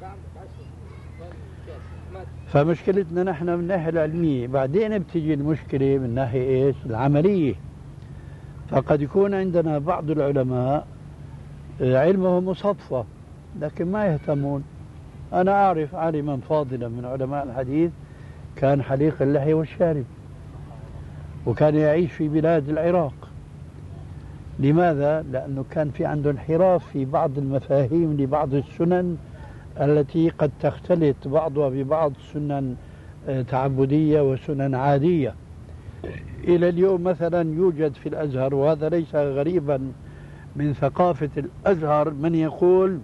Speaker 3: فمشكلتنا نحن من الناحية العلمية. بعدين بتجي المشكلة من ناحية إيش؟ العملية. فقد يكون عندنا بعض العلماء علمهم مصادفة لكن ما يهتمون. أنا أعرف عالما فاضلا من علماء الحديث كان حليق اللحية والشارب وكان يعيش في بلاد العراق. لماذا؟ لأنه كان في عنده انحراف في بعض المفاهيم لبعض السنن التي قد تختلط بعضها ببعض، سنن تعبدية وسنن عادية. إلى اليوم مثلا يوجد في الأزهر، وهذا ليس غريبا من ثقافة الأزهر، من يقول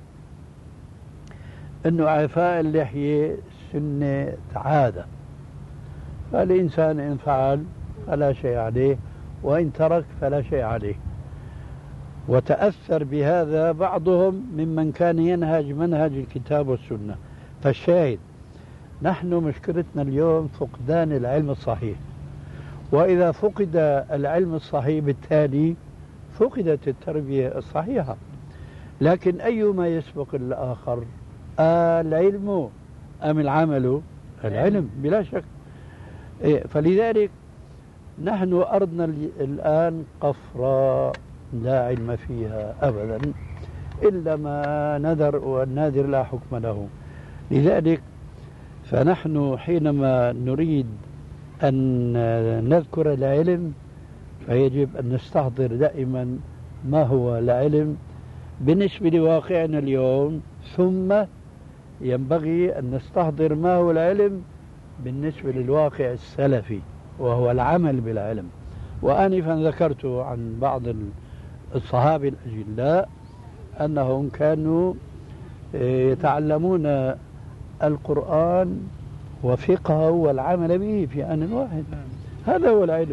Speaker 3: أنه إعفاء اللحية سنة عادة، فالإنسان إن فعل فلا شيء عليه وإن ترك فلا شيء عليه. وتأثر بهذا بعضهم ممن كان ينهج منهج الكتاب والسنة. فالشاهد نحن مشكلتنا اليوم فقدان العلم الصحيح، وإذا فقد العلم الصحيح بالتالي فقدت التربية الصحيحة. لكن أيما يسبق الآخر، آه العلم أم العمل؟ العلم بلا شك. فلذلك نحن أرضنا الآن قفراء لا علم فيها أبدا إلا ما ندر، والنادر لا حكم له. لذلك فنحن حينما نريد أن نذكر العلم فيجب أن نستحضر دائما ما هو العلم بالنسبة لواقعنا اليوم، ثم ينبغي أن نستحضر ما هو العلم بالنسبة للواقع السلفي وهو العمل بالعلم. وآنفا ذكرت عن بعض الصحابة الأجلاء أنهم كانوا يتعلمون القرآن وفقهه والعمل به في آن واحد. هذا هو العلم.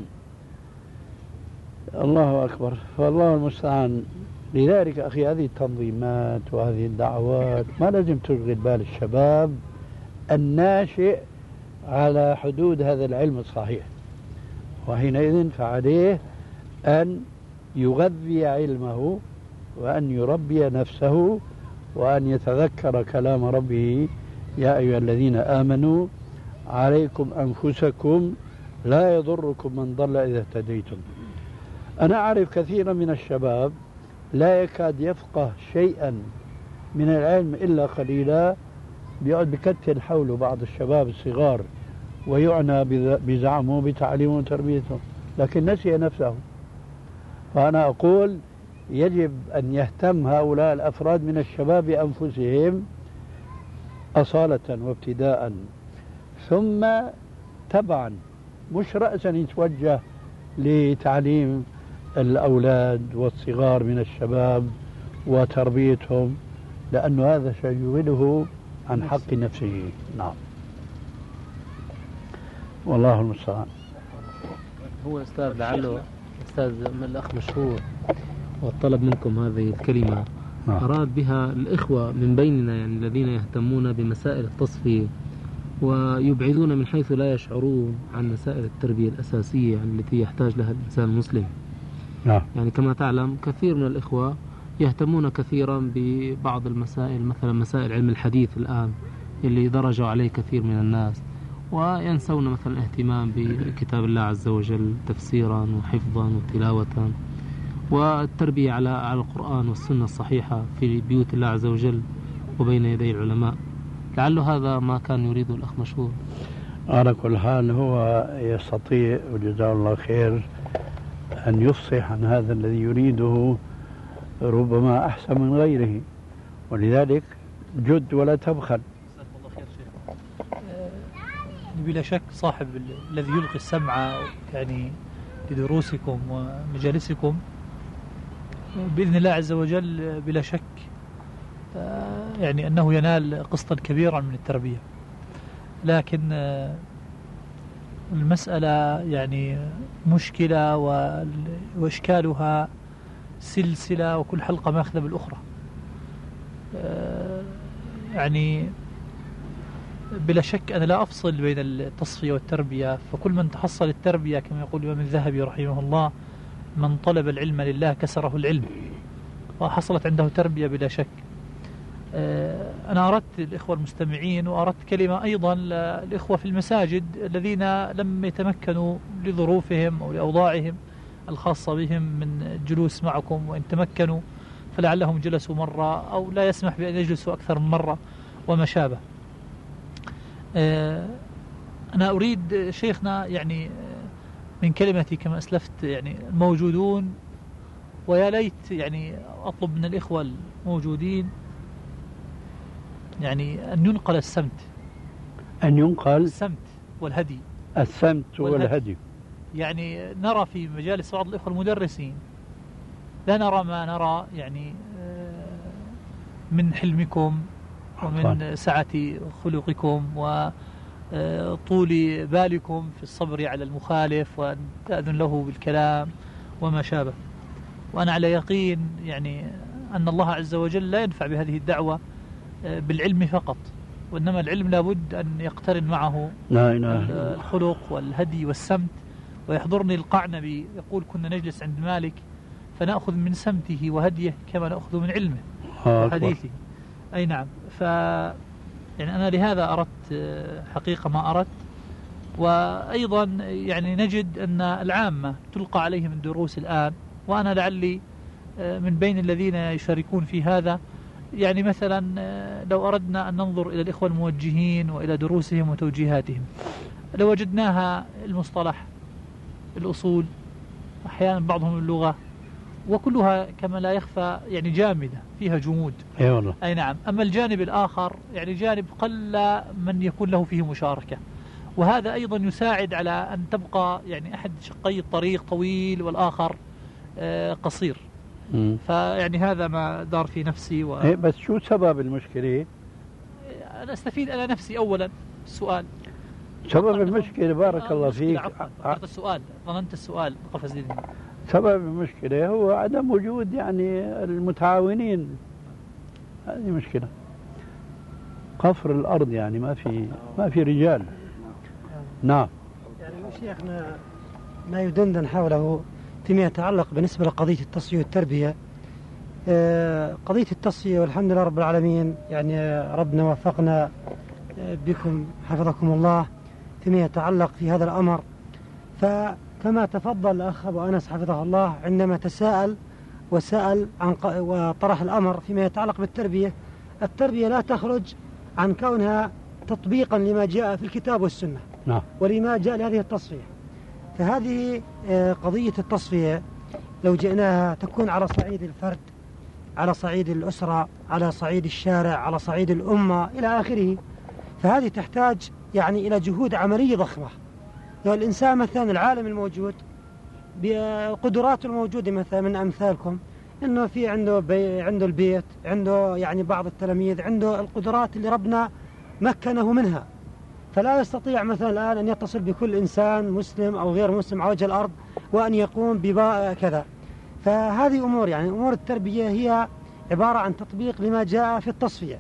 Speaker 3: الله أكبر، فالله المستعان. لذلك أخي هذه التنظيمات وهذه الدعوات ما لازم تشغل بال الشباب الناشئ على حدود هذا العلم الصحيح، وحينئذ فعليه أن يغذي علمه وأن يربي نفسه وأن يتذكر كلام ربه: يا أيها الذين آمنوا عليكم أنفسكم لا يضركم من ضل إذا اهتديتم. أنا أعرف كثيرا من الشباب لا يكاد يفقه شيئا من العلم إلا قليلا، بيقعد بكتل حوله بعض الشباب الصغار ويعنى بزعمه بتعليمه وتربيته، لكن نسي نفسه. فأنا أقول يجب أن يهتم هؤلاء الأفراد من الشباب بأنفسهم أصالة وابتداء، ثم تبعا مش رأسا يتوجه لتعليم الأولاد والصغار من الشباب وتربيتهم، لأن هذا سيشغله عن حق نفسه. نعم، والله المستعان.
Speaker 6: هو أستاذ لعله أستاذ من الأخ مشهور والطلب منكم هذه الكلمة نعم. أراد بها الإخوة من بيننا يعني الذين يهتمون بمسائل التصفية ويبعدون من حيث لا يشعرون عن مسائل التربية الأساسية التي يحتاج لها الإنسان المسلم. نعم. يعني كما تعلم كثير من الإخوة يهتمون كثيرا ببعض المسائل، مثلا مسائل علم الحديث الآن اللي درجوا عليه كثير من الناس، وينسون مثلا الاهتمام بكتاب الله عز وجل تفسيرا وحفظا وتلاوة والتربية على على القرآن والسنة الصحيحة في بيوت الله عز وجل وبين يدي العلماء. لعل هذا ما كان يريده الأخ مشهور.
Speaker 3: على كل حال هو يستطيع وجزاه الله خير أن يفصح عن هذا الذي يريده ربما أحسن من غيره، ولذلك جد ولا تبخل.
Speaker 5: الله خير شيخ. بلا شك صاحب الذي يلقي السمع يعني لدروسكم ومجالسكم بإذن الله عز وجل بلا شك يعني أنه ينال قسطا كبيرا من التربية، لكن المسألة يعني مشكلة وإشكالها سلسلة وكل حلقة ماخذة بالأخرى. يعني بلا شك أنا لا أفصل بين التصفية والتربية، فكل من تحصل التربية كما يقول الإمام الذهبي رحمه الله: من طلب العلم لله كسره العلم، وحصلت عنده تربية بلا شك. أنا أردت الإخوة المستمعين وأردت كلمة أيضا للإخوة في المساجد الذين لم يتمكنوا لظروفهم أو لأوضاعهم الخاصة بهم من الجلوس معكم، وإن تمكنوا فلعلهم جلسوا مرة أو لا يسمح بأن يجلسوا أكثر من مرة وما شابه. أنا أريد شيخنا يعني من كلمتي كما أسلفت يعني الموجودون، ويا ليت يعني أطلب من الإخوة الموجودين يعني أن ينقل السمت
Speaker 3: أن ينقل
Speaker 5: السمت والهدي
Speaker 3: السمت والهدي, والهدي.
Speaker 5: يعني نرى في مجالس بعض الإخوة المدرسين لا نرى ما نرى يعني من حلمكم ومن سعة خلقكم وطول بالكم في الصبر على المخالف وأن تأذن له بالكلام وما شابه. وأنا على يقين يعني أن الله عز وجل لا ينفع بهذه الدعوة بالعلم فقط، وإنما العلم لابد أن يقترن معه
Speaker 3: لا إله
Speaker 5: الخلق والهدي والسمت. ويحضرني القعنبي يقول كنا نجلس عند مالك فنأخذ من سمته وهديه كما نأخذ من علمه وحديثه. أي نعم. ف يعني أنا لهذا أردت حقيقة ما أردت. وأيضا يعني نجد أن العامة تلقى عليهم الدروس الآن، وأنا لعلي من بين الذين يشاركون في هذا. يعني مثلا لو أردنا أن ننظر إلى الإخوة الموجهين وإلى دروسهم وتوجيهاتهم لوجدناها المصطلح، الأصول، أحيانا بعضهم اللغة، وكلها كما لا يخفى يعني جامدة فيها جمود.
Speaker 3: أي والله.
Speaker 5: أي نعم. أما الجانب الآخر يعني جانب قل من يكون له فيه مشاركة، وهذا أيضا يساعد على أن تبقى يعني أحد شقي الطريق طويل والآخر قصير. م. فيعني هذا ما دار في نفسي و...
Speaker 3: إيه بس شو سبب المشكلة؟
Speaker 5: أنا أستفيد أنا نفسي أولا السؤال.
Speaker 3: سبب المشكلة بارك الله فيك.
Speaker 5: عفوا السؤال ظننت السؤال قفز لي.
Speaker 3: سبب المشكلة هو عدم وجود يعني المتعاونين. هذه مشكلة قفر الأرض، يعني ما في ما في رجال. نعم.
Speaker 8: يعني شيخنا ما يدندن حوله فيما يتعلق بالنسبة لقضية التصفية والتربية. قضية التصفية والحمد لله رب العالمين، يعني ربنا وفقنا بكم حفظكم الله فيما يتعلق في هذا الأمر. فكما تفضل الأخ أبو أنس حفظه الله عندما تساءل وسأل عن وطرح الأمر فيما يتعلق بالتربية، التربية لا تخرج عن كونها تطبيقا لما جاء في الكتاب والسنة.
Speaker 3: نعم.
Speaker 8: ولما جاء لهذه التصفية. فهذه قضية التصفية لو جئناها تكون على صعيد الفرد، على صعيد الأسرة، على صعيد الشارع، على صعيد الأمة إلى آخره. فهذه تحتاج يعني إلى جهود عملية ضخمة. لو الإنسان مثلا العالم الموجود بقدرات الموجودة مثلا من أمثالكم، إنه في عنده بي عنده البيت، عنده يعني بعض التلاميذ، عنده القدرات اللي ربنا مكنه منها، فلا يستطيع مثلا الآن أن يتصل بكل إنسان مسلم أو غير مسلم على وجه الأرض وأن يقوم بباء كذا. فهذه أمور يعني أمور التربية هي عبارة عن تطبيق لما جاء في التصفية.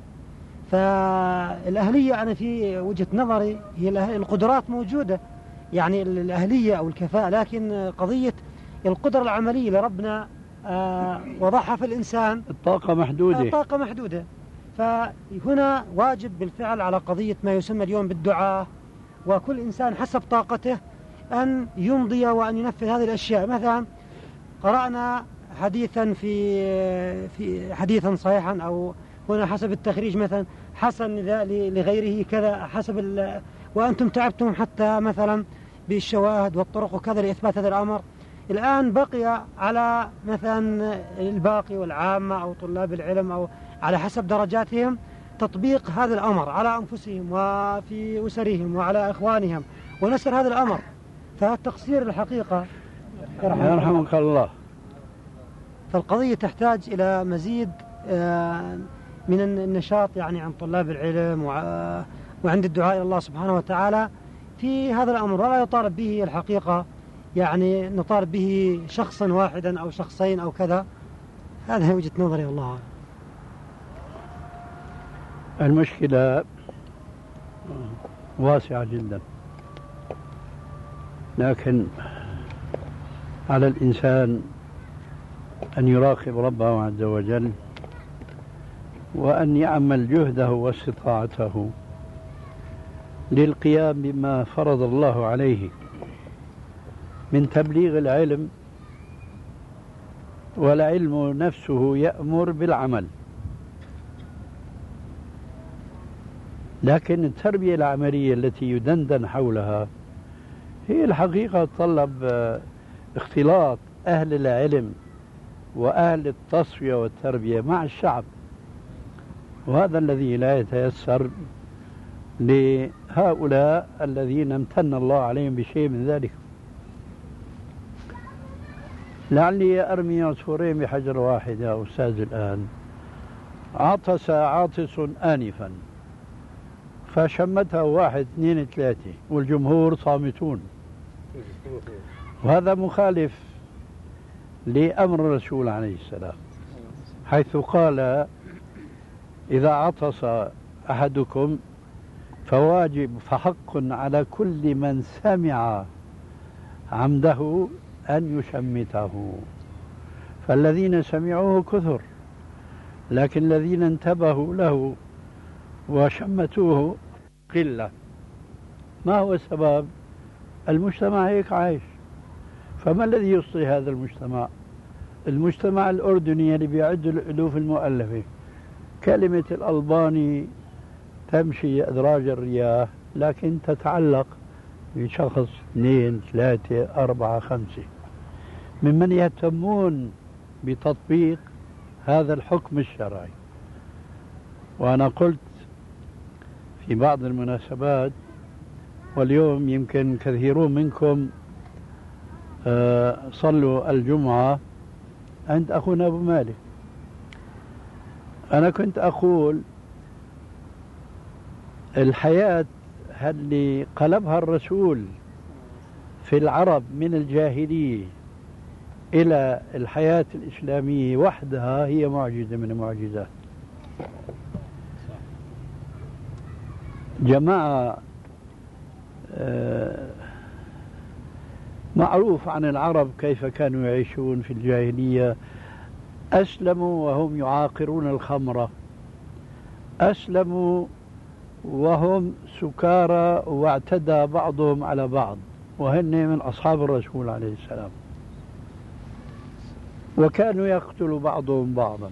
Speaker 8: فالأهلية أنا في وجهة نظري هي القدرات موجودة، يعني الأهلية أو الكفاءة، لكن قضية القدرة العملية اللي ربنا آه وضعها في الإنسان
Speaker 3: الطاقة محدودة.
Speaker 8: الطاقة محدودة. فهنا واجب بالفعل على قضية ما يسمى اليوم بالدعاء، وكل إنسان حسب طاقته أن يمضي وأن ينفذ هذه الأشياء. مثلا قرأنا حديثا في في حديثا صحيحا أو هنا حسب التخريج مثلا حسن لغيره كذا حسب، وأنتم تعبتم حتى مثلا بالشواهد والطرق وكذا لإثبات هذا الأمر. الآن بقي على مثلا الباقي والعامة أو طلاب العلم أو على حسب درجاتهم تطبيق هذا الأمر على أنفسهم وفي أسرهم وعلى إخوانهم ونشر هذا الأمر. فالتقصير الحقيقة
Speaker 3: يرحمك الله.
Speaker 8: فالقضية تحتاج إلى مزيد من النشاط يعني عن طلاب العلم وعند الدعاء إلى الله سبحانه وتعالى في هذا الأمر، ولا يطالب به الحقيقة يعني نطالب به شخصا واحدا أو شخصين أو كذا. هذا هي وجهة نظري والله.
Speaker 3: المشكلة واسعة جدا، لكن على الإنسان أن يراقب ربه عز وجل وأن يعمل جهده واستطاعته للقيام بما فرض الله عليه من تبليغ العلم والعلم نفسه يأمر بالعمل، لكن التربية العملية التي يدندن حولها هي الحقيقة تطلب اختلاط أهل العلم وأهل التصفية والتربية مع الشعب، وهذا الذي لا يتيسر لهؤلاء الذين امتن الله عليهم بشيء من ذلك. لعلي أرمي عصفورين بحجر واحد يا أستاذ. الآن عطس عاطس آنفا فشمته واحد اثنين ثلاثة والجمهور صامتون، وهذا مخالف لأمر الرسول عليه السلام، حيث قال إذا عطس أحدكم فواجب فحق على كل من سمع عمده أن يشمته، فالذين سمعوه كثر، لكن الذين انتبهوا له وشمتوه قلة. ما هو السبب؟ المجتمع هيك عايش. فما الذي يصلي هذا المجتمع؟ المجتمع الأردني اللي بيعد الألوف المؤلفة. كلمة الألباني تمشي أدراج الرياح، لكن تتعلق بشخص اثنين ثلاثة أربعة خمسة ممن يهتمون بتطبيق هذا الحكم الشرعي. وأنا قلت في بعض المناسبات، واليوم يمكن كثيرون منكم صلوا الجمعة عند أخونا أبو مالك، أنا كنت أقول الحياة اللي قلبها الرسول في العرب من الجاهلية إلى الحياة الإسلامية وحدها هي معجزة من المعجزات. جماعة معروف عن العرب كيف كانوا يعيشون في الجاهلية. أسلموا وهم يعاقرون الخمر، أسلموا وهم سكارى واعتدى بعضهم على بعض، وهن من أصحاب الرسول عليه السلام، وكانوا يقتل بعضهم بعضا.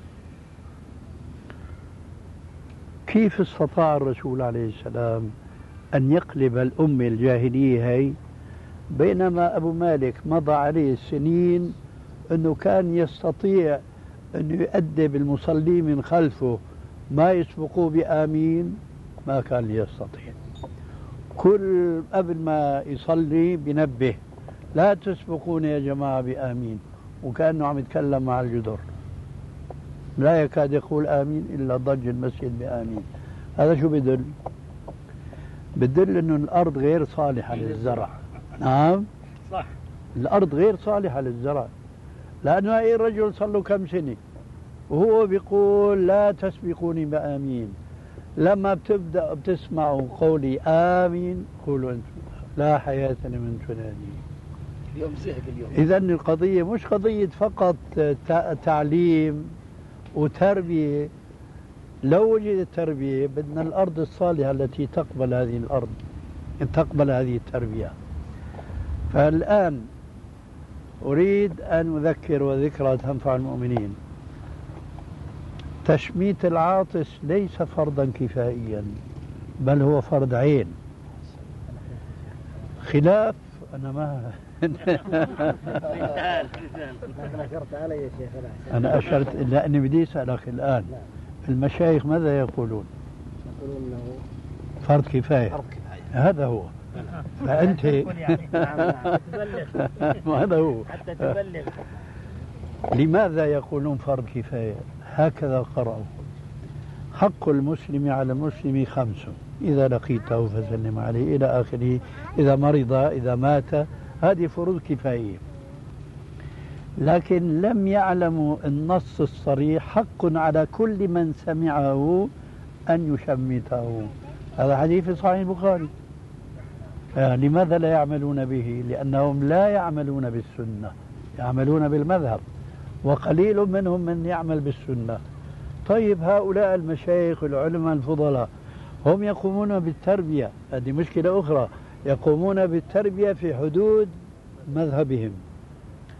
Speaker 3: كيف استطاع الرسول عليه السلام أن يقلب الأمة الجاهلية هي، بينما أبو مالك مضى عليه السنين أنه كان يستطيع أن يؤدب المصلين من خلفه ما يسبقوه بآمين؟ ما كان يستطيع. كل قبل ما يصلي بنبه لا تسبقون يا جماعة بآمين، وكأنه عم يتكلم مع الجدر، لا يكاد يقول آمين إلا ضج المسجد بآمين. هذا شو بدل؟ بدل أنه الأرض غير صالحة للزرع. نعم صح، الأرض غير صالحة للزرع، لأنه أي رجل صار له كم سنة وهو بيقول لا تسبقوني بآمين. لما بتبدأ بتسمعوا قولي آمين قولوا أنتم لا حياة لمن تنادي. اليوم زهق اليوم. إذن القضية مش قضية فقط تعليم وتربية. لو وجدت تربية بدنا الأرض الصالحة التي تقبل هذه الأرض، تقبل هذه التربية. فالآن أريد أن أذكر وذكرى تنفع المؤمنين. تشميت العاطس ليس فرضا كفائيا، بل هو فرض عين. خلاف أنا ما أنا أشرت إلا أني بدي أسألك الآن، المشايخ ماذا يقولون؟ يقولون أنه فرض كفاية. هذا هو. فأنت هذا هو حتى تبلغ. لماذا يقولون فرض كفاية؟ هكذا قرأوا: حق المسلم على المسلم خمس، إذا لقيته فسلم عليه إلى آخره، إذا مرض إذا مات. هذه فروض كفاية، لكن لم يعلموا النص الصريح: حق على كل من سمعه أن يشمته. هذا حديث في صحيح البخاري. لماذا لا يعملون به؟ لأنهم لا يعملون بالسنة، يعملون بالمذهب، وقليل منهم من يعمل بالسنة. طيب هؤلاء المشايخ العلماء الفضلاء هم يقومون بالتربية، هذه مشكلة أخرى، يقومون بالتربية في حدود مذهبهم.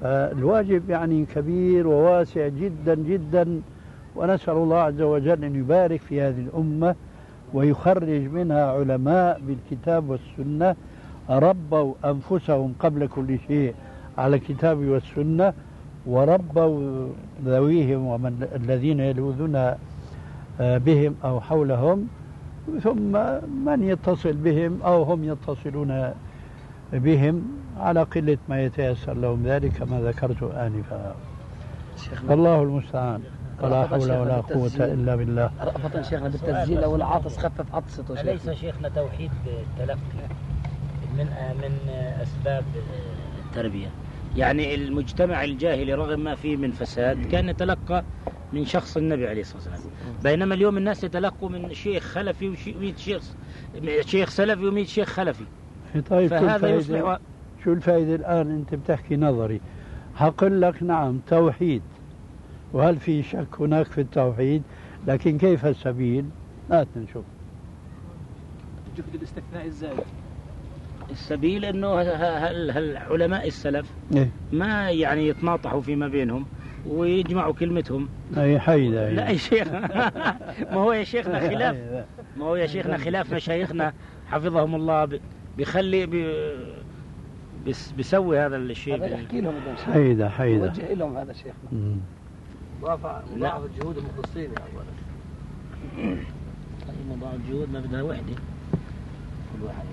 Speaker 3: فالواجب يعني كبير وواسع جدا جدا، ونسأل الله عز وجل أن يبارك في هذه الأمة ويخرج منها علماء بالكتاب والسنة ربوا أنفسهم قبل كل شيء على الكتاب والسنة، وربوا ذويهم ومن الذين يلوذون بهم أو حولهم، ثم من يتصل بهم أو هم يتصلون بهم على قلة ما يتيسر لهم ذلك كما ذكرت آنفا. الله المستعان، ولا حول ولا قوة إلا بالله.
Speaker 1: رأفة شيخنا بالتسجيل أو العاطس خفف عطسته.
Speaker 2: أليس شيخنا توحيد التلقي من من أسباب التربية؟ يعني المجتمع الجاهلي رغم ما فيه من فساد كان يتلقى من شخص النبي عليه الصلاة والسلام، بينما اليوم الناس يتلقوا من شيخ خلفي ومئة شيخ شيخ سلفي ومئة شيخ خلفي.
Speaker 3: طيب
Speaker 2: فهذا يصبح
Speaker 3: شو الفائدة الآن؟ أنت بتحكي نظري، هقول لك نعم توحيد، وهل في شك هناك في التوحيد، لكن كيف السبيل؟ لا نشوف.
Speaker 4: جهد الاستثناء الزائد.
Speaker 2: السبيل انه هل هل علماء السلف
Speaker 3: إيه؟
Speaker 2: ما يعني يتناطحوا فيما بينهم ويجمعوا كلمتهم.
Speaker 3: اي حيدة
Speaker 2: لا يا شيخ ما هو يا شيخنا خلاف ما هو يا شيخنا خلاف مشايخنا حفظهم الله بيخلي بي بيسوي هذا الشيء.
Speaker 1: هذا يحكي لهم
Speaker 3: حيدة حيدة
Speaker 1: وجه لهم هذا شيخنا.
Speaker 6: مضاعف الجهود المخلصين يا أولا.
Speaker 2: مضاعف الجهود ما بدها وحدة، كل واحد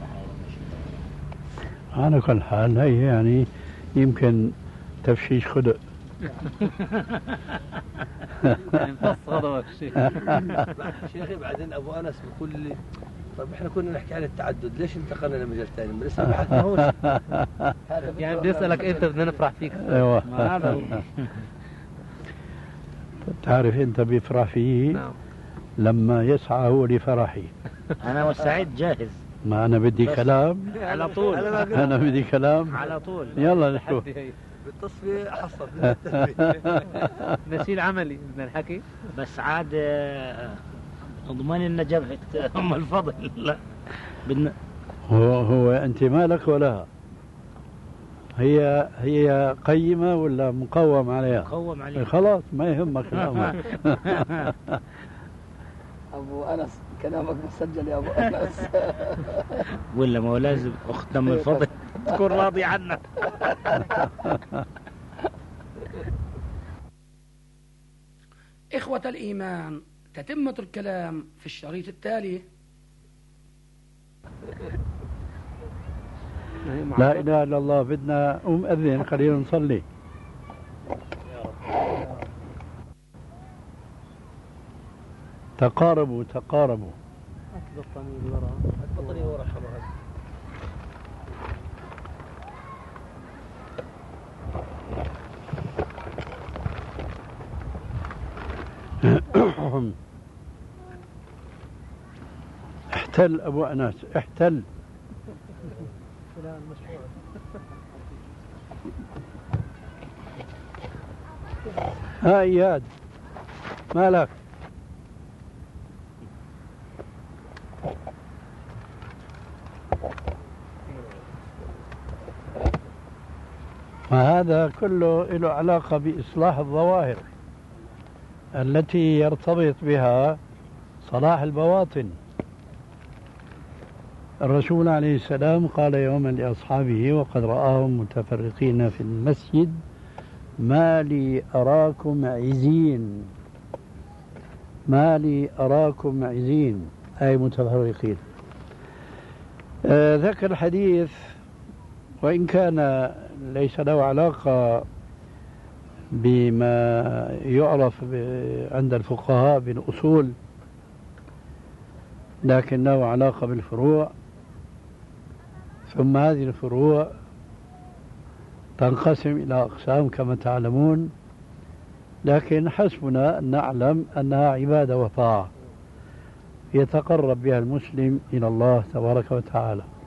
Speaker 3: على كل حال هي يعني يمكن تفشيش خدق.
Speaker 6: نفص غضبك شيخ. شيخي بعدين ابو انس بيقول لي طيب احنا كنا نحكي عن التعدد، ليش انتقلنا لمجال ثاني؟ لسه ما حكيناهوش. يعني بدي اسالك انت، بدنا نفرح فيك.
Speaker 3: ايوه
Speaker 2: هذا هو.
Speaker 3: تعرف انت بيفرح فيه؟ نعم. لما يسعى هو لفرحي.
Speaker 2: انا والسعيد جاهز.
Speaker 3: ما أنا بدي كلام
Speaker 2: على طول.
Speaker 3: أنا بدي كلام
Speaker 2: على طول.
Speaker 3: يلا نشوف.
Speaker 6: بالتصفية حصل نسيل عملي بدنا نحكي،
Speaker 2: بس عاد اضمن ان جبهة ام الفضل. لا بدنا
Speaker 3: هو هو أنت مالك ولا هي هي قيمة ولا مقوم عليها؟
Speaker 2: مقوم عليها.
Speaker 3: خلاص ما يهمك الأمر.
Speaker 1: أبو أنس كلامك مسجل يا أبو أنس.
Speaker 2: ولا ما هو لازم أختنا من الفضل تكون راضي عنا.
Speaker 1: إخوة الإيمان، تتمة الكلام في الشريط التالي.
Speaker 3: لا إله إلا الله. بدنا أم أذن خلينا نصلي. تقاربوا تقاربوا.
Speaker 6: بطني ورا بطني ورا حمار.
Speaker 3: احتل أبو أنس احتل. ها إياد مالك؟ وهذا كله له علاقة بإصلاح الظواهر التي يرتبط بها صلاح البواطن. الرسول عليه السلام قال يوما لأصحابه وقد رآهم متفرقين في المسجد: ما لي أراكم عزين، ما لي أراكم عزين، أي متفرقين. آه ذاك الحديث وإن كان ليس له علاقة بما يعرف عند الفقهاء بالأصول، لكن له علاقة بالفروع، ثم هذه الفروع تنقسم إلى أقسام كما تعلمون، لكن حسبنا أن نعلم أنها عبادة وطاعة يتقرب بها المسلم إلى الله تبارك وتعالى.